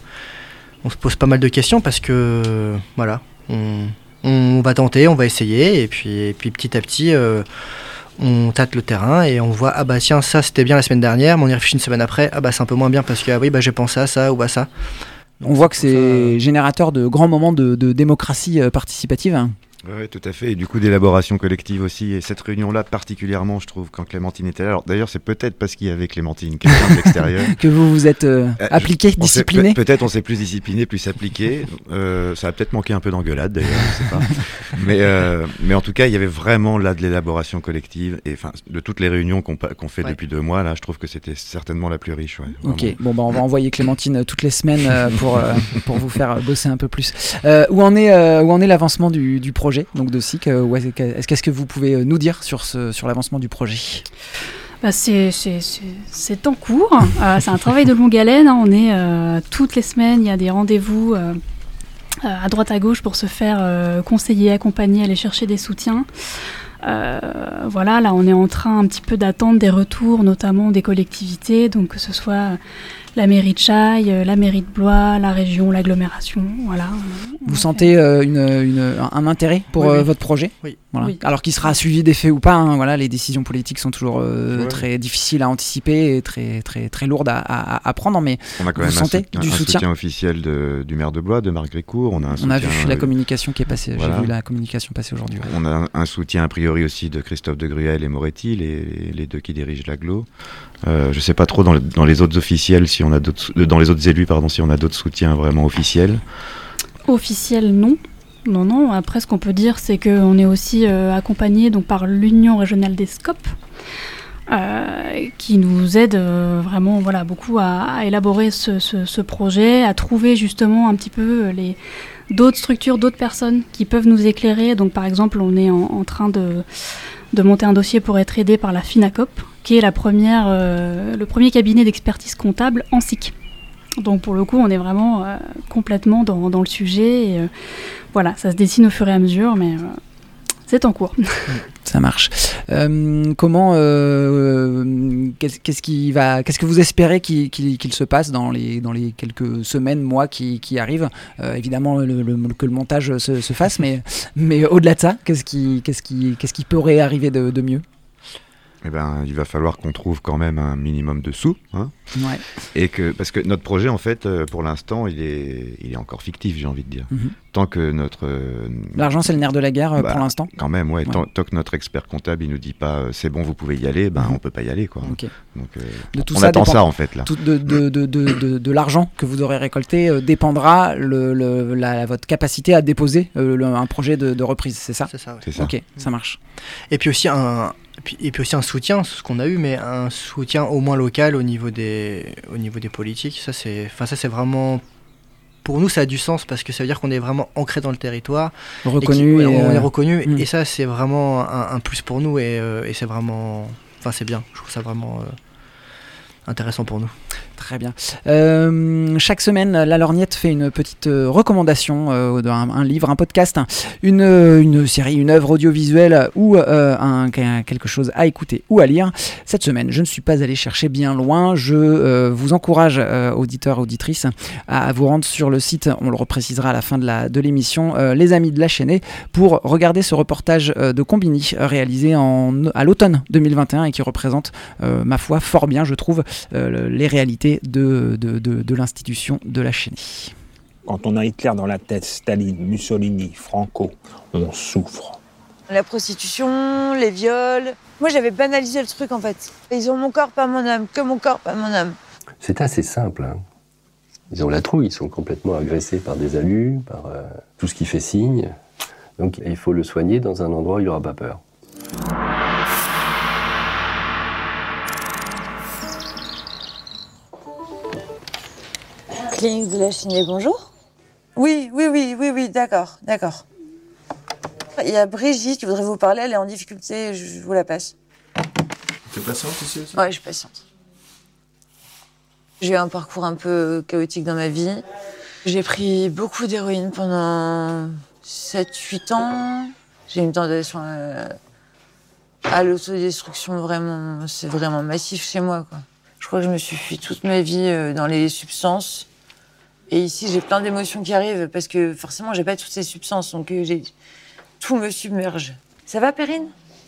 Speaker 4: pas mal de questions parce que, voilà, on va tenter, on va essayer, et puis petit à petit, on tâte le terrain et on voit, ah bah tiens, ça c'était bien la semaine dernière, mais on y réfléchit une semaine après, ah bah c'est un peu moins bien parce que ah oui, bah j'ai pensé à ça ou à ça.
Speaker 1: Donc, on voit que c'est générateur de grands moments de démocratie participative. Hein.
Speaker 2: Oui, tout à fait. Et du coup, d'élaboration collective aussi. Et cette réunion-là, particulièrement, je trouve, quand Clémentine était là. Alors, d'ailleurs, c'est peut-être parce qu'il y avait Clémentine, quelqu'un de l'extérieur.
Speaker 1: Que vous vous êtes appliqué, discipliné.
Speaker 2: Peut-être on s'est plus discipliné, plus appliqué. Ça a peut-être manqué un peu d'engueulade, d'ailleurs, je sais pas. Mais en tout cas, il y avait vraiment là de l'élaboration collective. Et enfin, de toutes les réunions qu'on fait depuis 2 mois, là, je trouve que c'était certainement la plus riche. Ouais,
Speaker 1: ok, bon, bah, on va envoyer Clémentine toutes les semaines pour vous faire bosser un peu plus. Où en est l'avancement du projet? Donc de SIC, qu'est-ce que vous pouvez nous dire sur l'avancement du projet?
Speaker 3: C'est en cours, c'est un travail de longue haleine, hein. On est toutes les semaines, il y a des rendez-vous à droite à gauche pour se faire conseiller, accompagner, aller chercher des soutiens. Voilà, là on est en train un petit peu d'attendre des retours, notamment des collectivités, donc que ce soit la mairie de Chailles, la mairie de Blois, la région, l'agglomération, voilà.
Speaker 1: Vous sentez un intérêt pour votre projet?
Speaker 4: Oui.
Speaker 1: Voilà.
Speaker 3: Oui.
Speaker 1: Alors qu'il sera suivi des faits ou pas, hein, voilà, les décisions politiques sont toujours très difficiles à anticiper et très, très, très lourdes à prendre, mais
Speaker 2: on a quand
Speaker 1: vous
Speaker 2: même
Speaker 1: sentez
Speaker 2: un soutien officiel du maire de Blois, de Marc Grécourt. On a
Speaker 1: vu la communication qui est passée,
Speaker 2: voilà.
Speaker 1: J'ai vu la communication passer aujourd'hui. Ouais.
Speaker 2: On a un soutien a priori aussi de Christophe de Gruel et Moretti, les deux qui dirigent l'agglo. Je sais pas trop dans les autres officiels si on a dans les autres élus si on a d'autres soutiens vraiment officiels.
Speaker 3: Officiels, non. Non. Après, ce qu'on peut dire, c'est qu'on est aussi accompagné donc par l'Union régionale des SCOP, qui nous aide vraiment beaucoup à élaborer ce projet, à trouver justement un petit peu d'autres structures, d'autres personnes qui peuvent nous éclairer. Donc, par exemple, on est en train de monter un dossier pour être aidé par la FINACOP, qui est le premier cabinet d'expertise comptable en SIC. Donc pour le coup, on est vraiment complètement dans le sujet. Et, voilà, ça se dessine au fur et à mesure, mais c'est en cours.
Speaker 1: Ça marche. Comment qu'est-ce que vous espérez qu'il se passe dans les quelques semaines, mois qui arrivent? Évidemment, que le montage se fasse, mais au-delà de ça, qu'est-ce qui pourrait arriver de mieux?
Speaker 2: Eh ben, il va falloir qu'on trouve quand même un minimum de sous, hein.
Speaker 1: Ouais.
Speaker 2: Et parce que notre projet, en fait, pour l'instant, il est encore fictif, j'ai envie de dire.
Speaker 1: Mm-hmm.
Speaker 2: Tant que
Speaker 1: l'argent, c'est le nerf de la guerre pour l'instant.
Speaker 2: Quand même, ouais. Tant que notre expert comptable, il nous dit pas, c'est bon, vous pouvez y aller, on peut pas y aller, quoi.
Speaker 1: Okay.
Speaker 2: Donc,
Speaker 1: de tout
Speaker 2: on
Speaker 1: ça
Speaker 2: attend ça, en fait, là.
Speaker 1: De l'argent que vous aurez récolté dépendra votre capacité à déposer un projet de reprise, c'est ça?
Speaker 4: C'est ça, ouais.
Speaker 2: C'est ça.
Speaker 1: Ok, ça marche.
Speaker 4: Et puis aussi un soutien, ce qu'on a eu, mais un soutien au moins local au niveau des politiques. Ça c'est vraiment, pour nous ça a du sens parce que ça veut dire qu'on est vraiment ancré dans le territoire,
Speaker 1: reconnu,
Speaker 4: on est reconnu et ça c'est vraiment un plus pour nous et c'est vraiment, c'est bien. Je trouve ça vraiment intéressant pour nous.
Speaker 1: Très bien. Chaque semaine, la Lorgnette fait une petite recommandation d'un livre, un podcast, une série, une œuvre audiovisuelle ou quelque chose à écouter ou à lire. Cette semaine, je ne suis pas allé chercher bien loin. Je vous encourage, auditeurs, auditrices, à vous rendre sur le site, on le reprécisera à la fin de l'émission, Les Amis de la Chênaie, pour regarder ce reportage de Combini réalisé à l'automne 2021 et qui représente, ma foi, fort bien, je trouve, les réalités de l'institution de la Chênaie.
Speaker 17: Quand on a Hitler dans la tête, Staline, Mussolini, Franco, on souffre.
Speaker 18: La prostitution, les viols... Moi, j'avais banalisé le truc, en fait. Ils ont mon corps, pas mon âme. Que mon corps, pas mon âme.
Speaker 19: C'est assez simple, hein. Ils ont la trouille, ils sont complètement agressés par des alus, par tout ce qui fait signe. Donc, il faut le soigner dans un endroit où il n'y aura pas peur.
Speaker 18: Clinique de la Chênaie, bonjour. Oui, d'accord. Il y a Brigitte qui voudrait vous parler, elle est en difficulté, je vous la passe.
Speaker 13: Tu es patiente ici aussi?
Speaker 18: Ouais, je suis patiente. J'ai eu un parcours un peu chaotique dans ma vie. J'ai pris beaucoup d'héroïne pendant 7-8 ans. J'ai une tentation à l'autodestruction, vraiment, c'est vraiment massif chez moi, quoi. Je crois que je me suis fui toute ma vie dans les substances. Et ici, j'ai plein d'émotions qui arrivent parce que forcément, j'ai pas toutes ces substances, donc tout me submerge. Ça va, Perrine?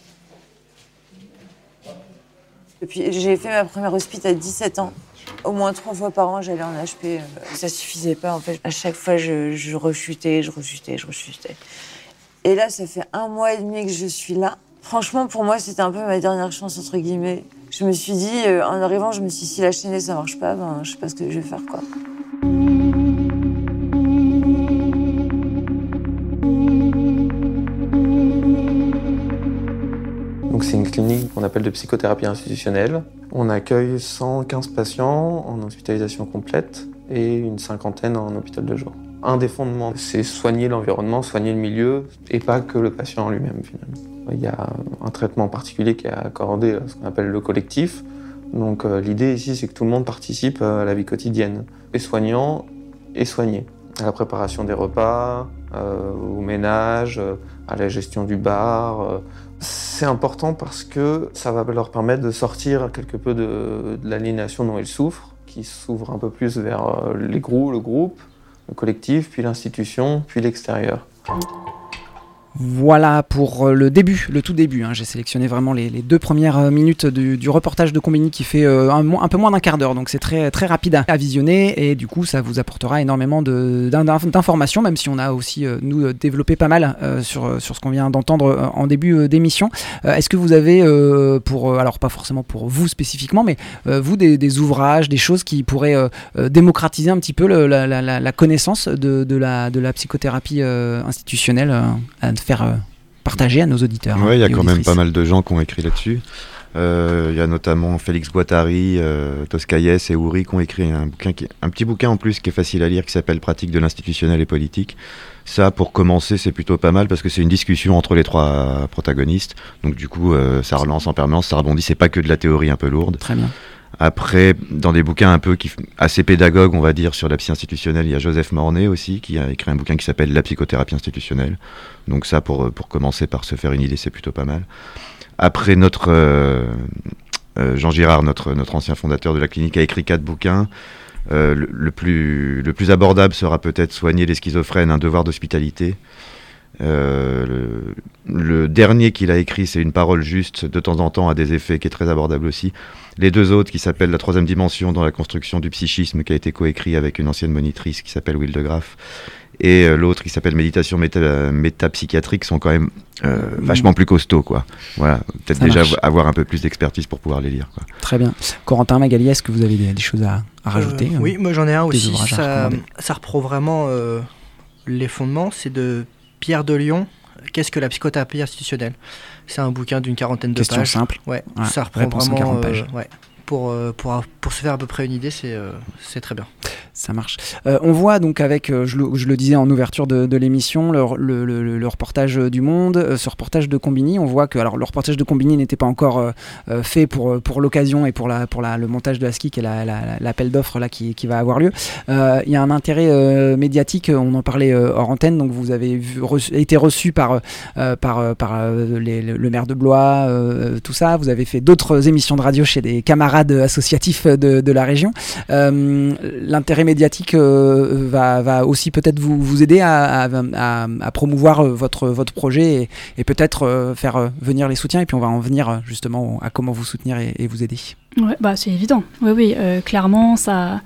Speaker 18: Et puis, j'ai fait ma première hospite à 17 ans. Au moins 3 fois par an, j'allais en HP. Ça suffisait pas, en fait. À chaque fois, je rechutais. Et là, ça fait 1 mois et demi que je suis là. Franchement, pour moi, c'était un peu ma dernière chance, entre guillemets. Je me suis dit, en arrivant, si la Chênaie, ça marche pas, je sais pas ce que je vais faire, quoi.
Speaker 13: Donc c'est une clinique qu'on appelle de psychothérapie institutionnelle. On accueille 115 patients en hospitalisation complète et une 50aine en hôpital de jour. Un des fondements, c'est soigner l'environnement, soigner le milieu et pas que le patient lui-même, finalement. Il y a un traitement particulier qui est accordé à ce qu'on appelle le collectif. Donc l'idée ici, c'est que tout le monde participe à la vie quotidienne, et soignant et soigné, à la préparation des repas, au ménage, à la gestion du bar. C'est important parce que ça va leur permettre de sortir quelque peu de l'aliénation dont ils souffrent, qui s'ouvre un peu plus vers le groupe, le collectif, puis l'institution, puis l'extérieur.
Speaker 1: Voilà pour le tout début. J'ai sélectionné vraiment les 2 premières minutes du reportage de Combini qui fait un peu moins d'1 quart d'heure, donc c'est très, très rapide à visionner et du coup ça vous apportera énormément d'informations, même si on a aussi nous développé pas mal sur ce qu'on vient d'entendre en début d'émission. Est-ce que vous avez, alors pas forcément pour vous spécifiquement, mais vous des ouvrages, des choses qui pourraient démocratiser un petit peu la connaissance de la psychothérapie institutionnelle à faire partager à nos auditeurs?
Speaker 2: Oui, il y a quand même pas mal de gens qui ont écrit là-dessus. Il y a notamment Félix Guattari, Toscaïès et Houry qui ont écrit un petit bouquin en plus qui est facile à lire qui s'appelle Pratique de l'institutionnel et politique. Ça, pour commencer, c'est plutôt pas mal parce que c'est une discussion entre les 3 protagonistes. Donc du coup, ça relance en permanence, ça rebondit. C'est pas que de la théorie un peu lourde.
Speaker 1: Très bien.
Speaker 2: Après, dans des bouquins un peu assez pédagogues, on va dire, sur la psy institutionnelle, il y a Joseph Mornay aussi, qui a écrit un bouquin qui s'appelle La psychothérapie institutionnelle. Donc ça, pour commencer par se faire une idée, c'est plutôt pas mal. Après, Jean Girard, notre ancien fondateur de la clinique, a écrit 4 bouquins. Le plus abordable sera peut-être Soigner les schizophrènes, un devoir d'hospitalité. Le dernier qu'il a écrit, c'est Une parole juste, de temps en temps, a des effets, qui est très abordable aussi. Les 2 autres, qui s'appellent La troisième dimension dans la construction du psychisme, qui a été coécrit avec une ancienne monitrice qui s'appelle Will de Graaf, et l'autre qui s'appelle Méditation métapsychiatrique, sont quand même vachement plus costauds, quoi. Voilà, peut-être déjà avoir un peu plus d'expertise pour pouvoir les lire, quoi.
Speaker 1: Très bien. Corentin, Magali, est-ce que vous avez des choses à rajouter
Speaker 4: Oui, moi j'en ai un aussi. Ça reprend vraiment les fondements. C'est de Pierre de Lyon. Qu'est-ce que la psychothérapie institutionnelle ? C'est un bouquin d'une 40aine de pages.
Speaker 1: Question simple.
Speaker 4: Ouais, ça reprend vraiment
Speaker 1: 40 pages.
Speaker 4: Pour se faire à peu près une idée, c'est très bien.
Speaker 1: Ça marche. On voit donc avec, je le disais en ouverture de l'émission, le reportage du Monde, ce reportage de Combini. On voit que alors, le reportage de Combini n'était pas encore fait pour l'occasion et pour le montage de la SCIC et l'appel d'offres là, qui va avoir lieu. Il y a un intérêt médiatique, on en parlait hors antenne, donc vous avez été reçu par le maire de Blois, tout ça. Vous avez fait d'autres émissions de radio chez des camarades associatifs de la région. L'intérêt médiatique va aussi peut-être vous aider à promouvoir votre projet et peut-être faire venir les soutiens, et puis on va en venir justement à comment vous soutenir et vous aider.
Speaker 3: Ouais, c'est évident. Oui, clairement, ça...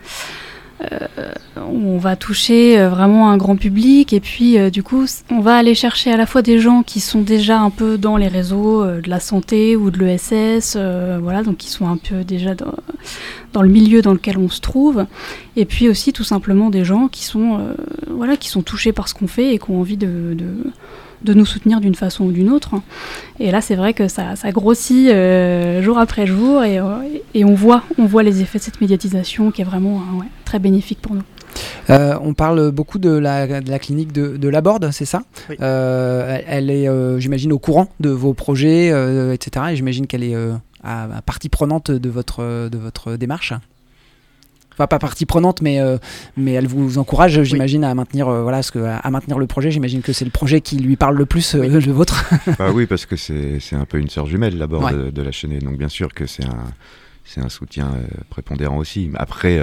Speaker 3: on va toucher vraiment un grand public, et puis du coup on va aller chercher à la fois des gens qui sont déjà un peu dans les réseaux de la santé ou de l'ESS, voilà, donc qui sont un peu déjà dans le milieu dans lequel on se trouve, et puis aussi tout simplement des gens qui sont touchés par ce qu'on fait et qui ont envie de nous soutenir d'une façon ou d'une autre. Et là, c'est vrai que ça grossit jour après jour, et on voit les effets de cette médiatisation qui est vraiment très bénéfique pour nous.
Speaker 1: On parle beaucoup de la clinique de Laborde, c'est ça ?
Speaker 4: Oui.
Speaker 1: Elle est, j'imagine, au courant de vos projets, etc. Et j'imagine qu'elle est à partie prenante de votre démarche. Enfin, pas partie prenante, mais elle vous encourage, j'imagine, à maintenir, à maintenir le projet. J'imagine que c'est le projet qui lui parle le plus, le vôtre.
Speaker 2: Oui, parce que c'est un peu une sœur jumelle, Laborde, de la Chênaie. Donc bien sûr que c'est un soutien prépondérant aussi. Après,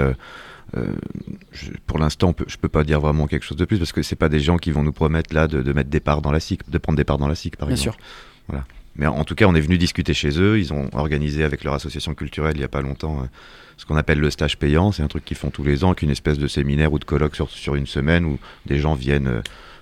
Speaker 2: pour l'instant, je peux pas dire vraiment quelque chose de plus, parce que c'est pas des gens qui vont nous promettre là de mettre des parts dans la SIC, de prendre des parts dans la SIC, par exemple. Bien sûr. Voilà. Mais en tout cas, on est venu discuter chez eux. Ils ont organisé avec leur association culturelle il y a pas longtemps ce qu'on appelle le stage payant. C'est un truc qu'ils font tous les ans, qu'une espèce de séminaire ou de colloque sur une semaine où des gens viennent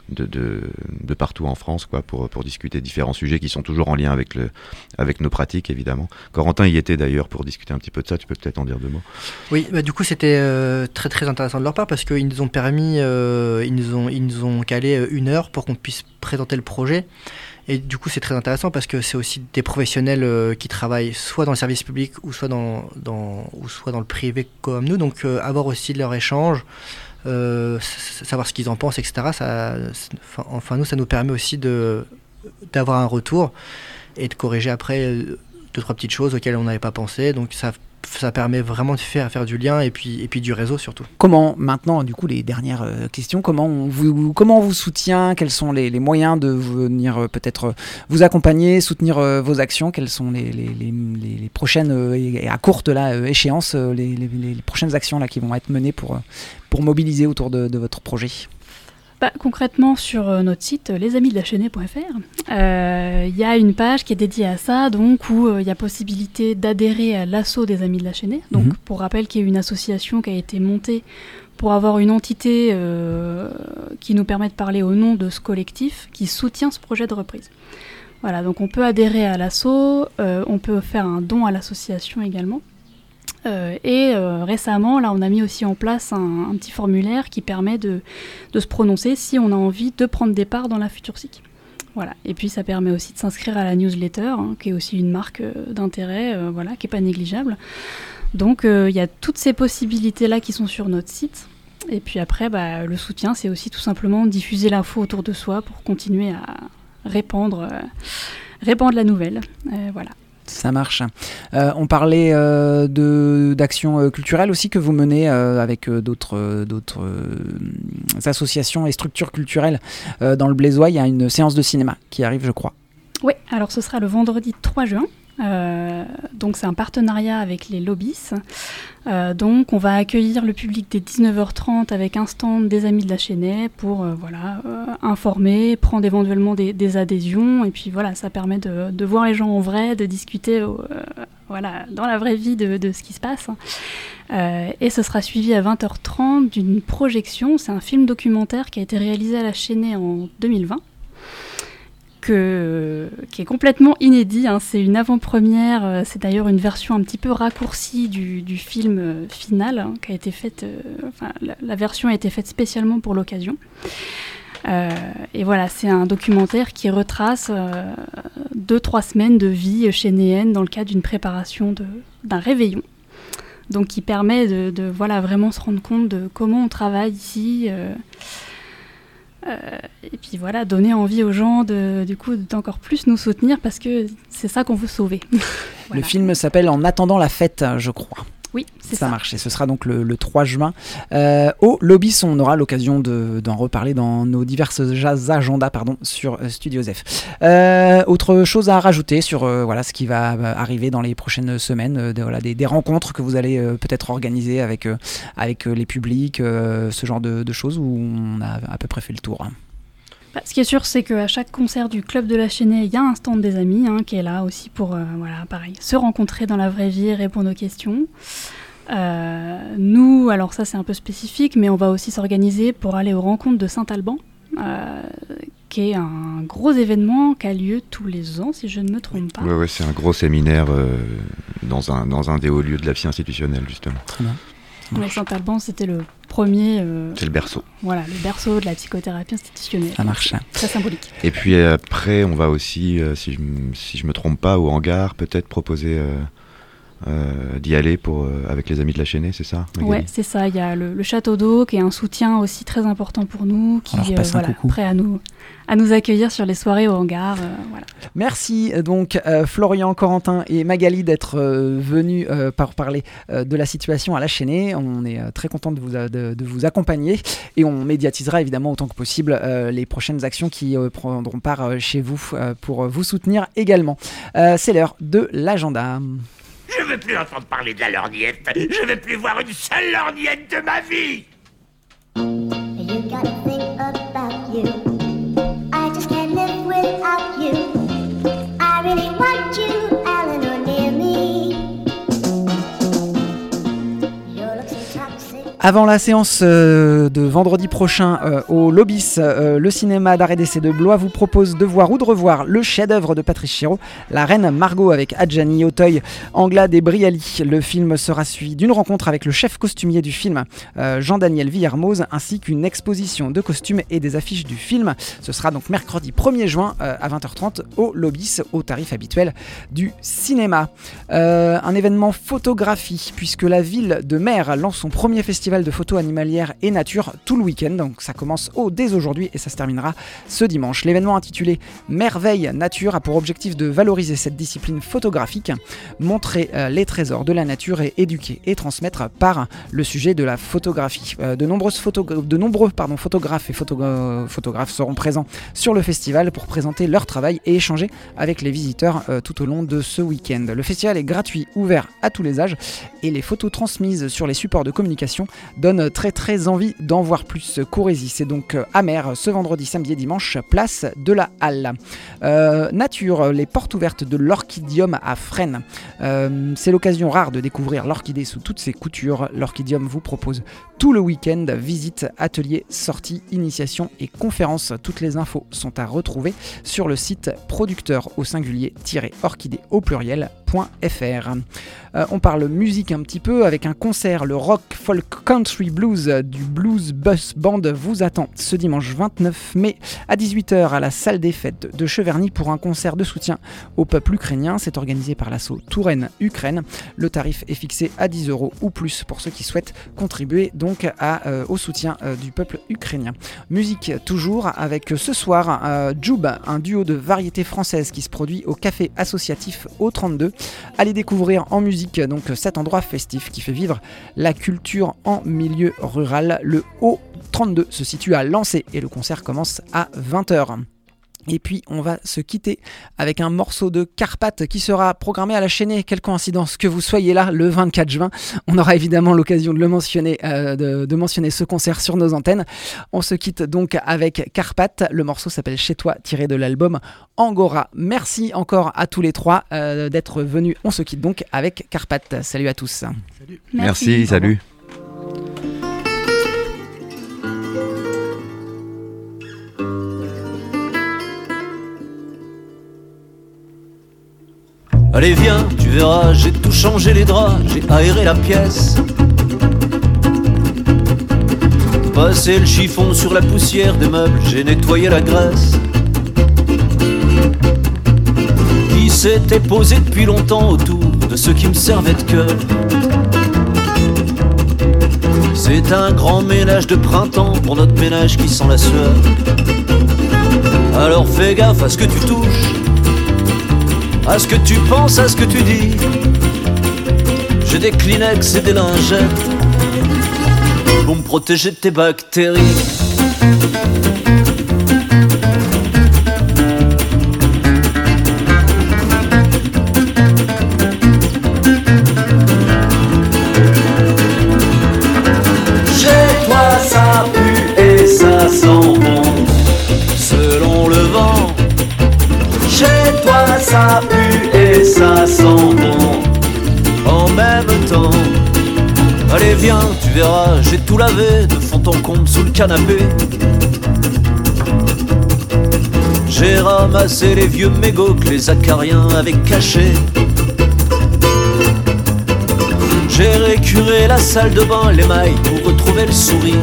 Speaker 2: de partout en France, quoi, pour discuter de différents sujets qui sont toujours en lien avec nos pratiques, évidemment. Corentin y était d'ailleurs pour discuter un petit peu de ça. Tu peux peut-être en dire 2 mots.
Speaker 4: Oui, du coup c'était très très intéressant de leur part, parce qu'ils nous ont permis, ils nous ont calé 1 heure pour qu'on puisse présenter le projet. Et du coup, c'est très intéressant parce que c'est aussi des professionnels qui travaillent soit dans le service public ou soit dans le privé comme nous. Donc, avoir aussi leur échange, savoir ce qu'ils en pensent, etc. Nous, ça nous permet aussi d'avoir un retour et de corriger après 2-3 petites choses auxquelles on n'avait pas pensé. Donc, ça permet vraiment de faire du lien et puis du réseau surtout.
Speaker 1: Comment, maintenant, du coup, les dernières questions, comment on vous soutient ? Quels sont les moyens de venir peut-être vous accompagner, soutenir vos actions ? Quelles sont les prochaines, et à courte échéance, les prochaines actions là, qui vont être menées pour mobiliser autour de votre projet ?
Speaker 3: Concrètement, sur notre site lesamisdelachênaie.fr, il y a une page qui est dédiée à ça, donc où il y a possibilité d'adhérer à l'assaut des Amis de la Chênaie. Donc, pour rappel, qui est une association qui a été montée pour avoir une entité qui nous permet de parler au nom de ce collectif qui soutient ce projet de reprise. Voilà, donc on peut adhérer à l'assaut, on peut faire un don à l'association également. Récemment, là, on a mis aussi en place un petit formulaire qui permet de se prononcer si on a envie de prendre des parts dans la future SIC. Voilà. Et puis ça permet aussi de s'inscrire à la newsletter, qui est aussi une marque d'intérêt, qui n'est pas négligeable. Donc il y a toutes ces possibilités-là qui sont sur notre site. Et puis après, le soutien, c'est aussi tout simplement diffuser l'info autour de soi pour continuer à répandre la nouvelle. Voilà.
Speaker 1: Ça marche. On parlait d'actions culturelles aussi que vous menez avec d'autres associations et structures culturelles. Dans le Blésois, il y a une séance de cinéma qui arrive, je crois.
Speaker 3: Oui, alors ce sera le vendredi 3 juin. Donc c'est un partenariat avec les Lobbies. Donc on va accueillir le public dès 19h30 avec un stand des Amis de la Chênaie pour informer, prendre éventuellement des adhésions, et puis voilà, ça permet de voir les gens en vrai, de discuter dans la vraie vie de ce qui se passe. Et ce sera suivi à 20h30 d'une projection. C'est un film documentaire qui a été réalisé à la Chênaie en 2020. Qui est complètement inédit, c'est une avant-première, c'est d'ailleurs une version un petit peu raccourcie du film final qui a été faite, la version a été faite spécialement pour l'occasion. Et voilà, c'est un documentaire qui retrace 2-3 semaines de vie chénéenne dans le cadre d'une préparation d'un réveillon. Donc qui permet de vraiment se rendre compte de comment on travaille ici. Et puis voilà, donner envie aux gens d'encore plus nous soutenir parce que c'est ça qu'on veut sauver.
Speaker 1: Le film s'appelle En attendant la fête, je crois.
Speaker 3: Oui, c'est ça.
Speaker 1: Ça marche et ce sera donc le 3 juin. Au Lobbies, on aura l'occasion d'en reparler dans nos diverses agendas sur Studio Zef. Autre chose à rajouter sur ce qui va arriver dans les prochaines semaines, des rencontres que vous allez peut-être organiser avec les publics, ce genre de choses où on a à peu près fait le tour.
Speaker 3: Ce qui est sûr, c'est qu'à chaque concert du Club de la Chênaie, il y a un stand des Amis qui est là aussi pour pareil, se rencontrer dans la vraie vie et répondre aux questions. Nous, alors ça c'est un peu spécifique, mais on va aussi s'organiser pour aller aux rencontres de Saint-Alban, qui est un gros événement qui a lieu tous les ans, si je ne me trompe pas.
Speaker 2: Oui, c'est un gros séminaire dans un des hauts lieux de la vie institutionnelle, justement.
Speaker 1: Très bien.
Speaker 3: Ouais, Saint-Alban, c'était le premier...
Speaker 2: c'est le berceau.
Speaker 3: Voilà, le berceau de la psychothérapie institutionnelle.
Speaker 1: Ça marche.
Speaker 3: Très symbolique.
Speaker 2: Et puis après, on va aussi, si je me trompe pas, au hangar, peut-être proposer d'y aller avec les Amis de la Chênaie, c'est ça, Magali ?
Speaker 3: Ouais, c'est ça. Il y a le château d'eau qui est un soutien aussi très important pour nous, qui est prêt à nous accueillir sur les soirées au hangar. Voilà.
Speaker 1: Merci donc Florian, Corentin et Magali d'être venus pour parler de la situation à la Chênaie. On est très content de vous accompagner et on médiatisera évidemment autant que possible les prochaines actions qui prendront part chez vous pour vous soutenir également. C'est l'heure de l'agenda.
Speaker 20: Je veux plus entendre parler de la lorgnette. Je veux plus voir une seule lorgnette de ma vie.
Speaker 7: You gotta think about you. I just can't live without you. I really want you, Eleanor, near me. You look so toxic.
Speaker 1: Avant la séance de vendredi prochain au Lobbies, le cinéma d'art et d'essai de Blois vous propose de voir ou de revoir le chef-d'œuvre de Patrice Chéreau, La Reine Margot avec Adjani, Auteuil, Anglade et Brialy. Le film sera suivi d'une rencontre avec le chef costumier du film, Jean-Daniel Villermoz, ainsi qu'une exposition de costumes et des affiches du film. Ce sera donc mercredi 1er juin à 20h30 au Lobbies, au tarif habituel du cinéma. Un événement photographie, puisque la ville de Mer lance son premier festival de photos animalières et nature tout le week-end, donc ça commence dès aujourd'hui et ça se terminera ce dimanche. L'événement intitulé Merveille Nature a pour objectif de valoriser cette discipline photographique, montrer les trésors de la nature et éduquer et transmettre par le sujet de la photographie. De nombreux photographes et photographes seront présents sur le festival pour présenter leur travail et échanger avec les visiteurs tout au long de ce week-end. Le festival est gratuit, ouvert à tous les âges et les photos transmises sur les supports de communication donne très très envie d'en voir plus. Courrézy, c'est donc à Mer ce vendredi, samedi et dimanche, place de la Halle. Nature, les portes ouvertes de l'Orchidium à Fresnes. C'est l'occasion rare de découvrir l'orchidée sous toutes ses coutures. L'Orchidium vous propose tout le week-end visites, ateliers, sorties, initiations et conférences. Toutes les infos sont à retrouver sur le site producteur au singulier-orchidée au pluriel On parle musique un petit peu avec un concert. Le rock, folk, country, blues du Blues Bus Band vous attend ce dimanche 29 mai à 18h à la salle des fêtes de Cheverny pour un concert de soutien au peuple ukrainien. C'est organisé par l'asso Touraine Ukraine. Le tarif est fixé à 10 € ou plus pour ceux qui souhaitent contribuer donc au soutien du peuple ukrainien. Musique toujours avec ce soir Joub, un duo de variété française qui se produit au café associatif au 32. Allez découvrir en musique donc cet endroit festif qui fait vivre la culture en milieu rural. Le Haut 32 se situe à Lancé et le concert commence à 20h. Et puis on va se quitter avec un morceau de Carpath qui sera programmé à la Chênaie. Quelle coïncidence que vous soyez là le 24 juin. On aura évidemment l'occasion de le mentionner, de mentionner ce concert sur nos antennes. On se quitte donc avec Carpath. Le morceau s'appelle Chez toi, tiré de l'album Angora. Merci encore à tous les trois d'être venus. On se quitte donc avec Carpath. Salut à tous.
Speaker 2: Salut. Merci, salut.
Speaker 21: Allez viens, tu verras, j'ai tout changé les draps, j'ai aéré la pièce. Passé le chiffon sur la poussière des meubles, j'ai nettoyé la graisse. Qui s'était posé depuis longtemps autour de ceux qui me servaient de cœur. C'est un grand ménage de printemps pour notre ménage qui sent la sueur. Alors fais gaffe à ce que tu touches, à ce que tu penses, à ce que tu dis. J'ai des Kleenex et des lingettes pour me protéger de tes bactéries. Chez toi ça pue et ça sent bon, selon le vent. Chez toi ça pue et ça sent bon en même temps. Allez viens, tu verras, j'ai tout lavé de fond en comble sous le canapé. J'ai ramassé les vieux mégots que les acariens avaient cachés. J'ai récuré la salle de bain, l'émail pour retrouver le sourire.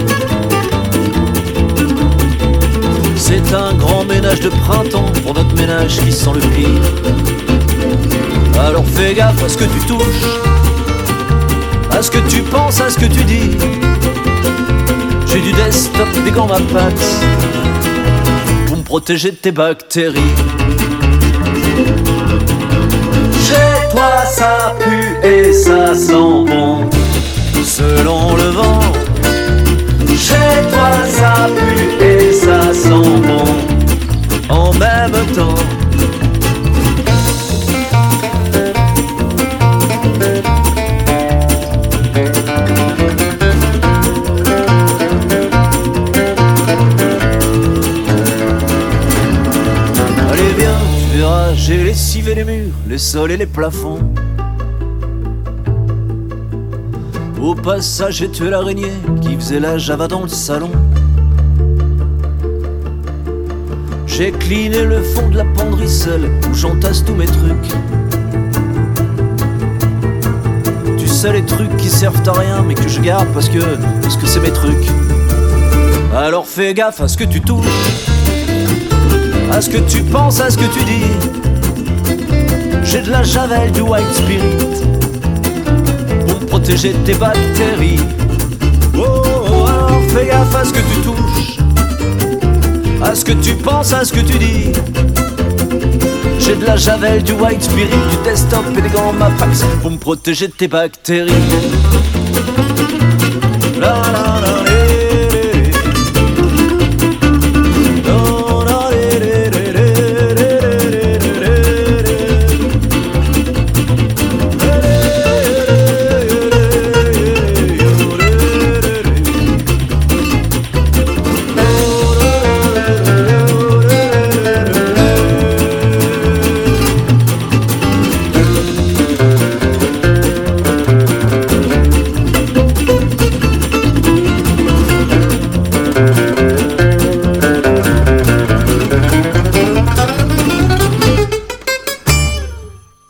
Speaker 21: C'est un grand ménage de printemps pour notre ménage qui sent le pire. Alors fais gaffe à ce que tu touches, à ce que tu penses, à ce que tu dis. J'ai du desktop, des gants à pattes pour me protéger de tes bactéries. Chez toi ça pue et ça sent bon, selon le vent. Chez toi ça pue et ça sent bon en même temps. Allez viens, tu verras, j'ai lessivé les murs, les sols et les plafonds. Au passage, j'ai tué l'araignée qui faisait la java dans le salon. J'ai cleané le fond de la penderie seule où j'entasse tous mes trucs. Tu sais, les trucs qui servent à rien mais que je garde parce que c'est mes trucs. Alors fais gaffe à ce que tu touches, à ce que tu penses, à ce que tu dis. J'ai de la javel, du white spirit pour protéger tes bactéries. Oh, alors fais gaffe à ce que tu touches, à ce que tu penses, à ce que tu dis. J'ai de la javel, du white spirit, du desktop et des gants Mafax pour me protéger de tes bactéries. La la la.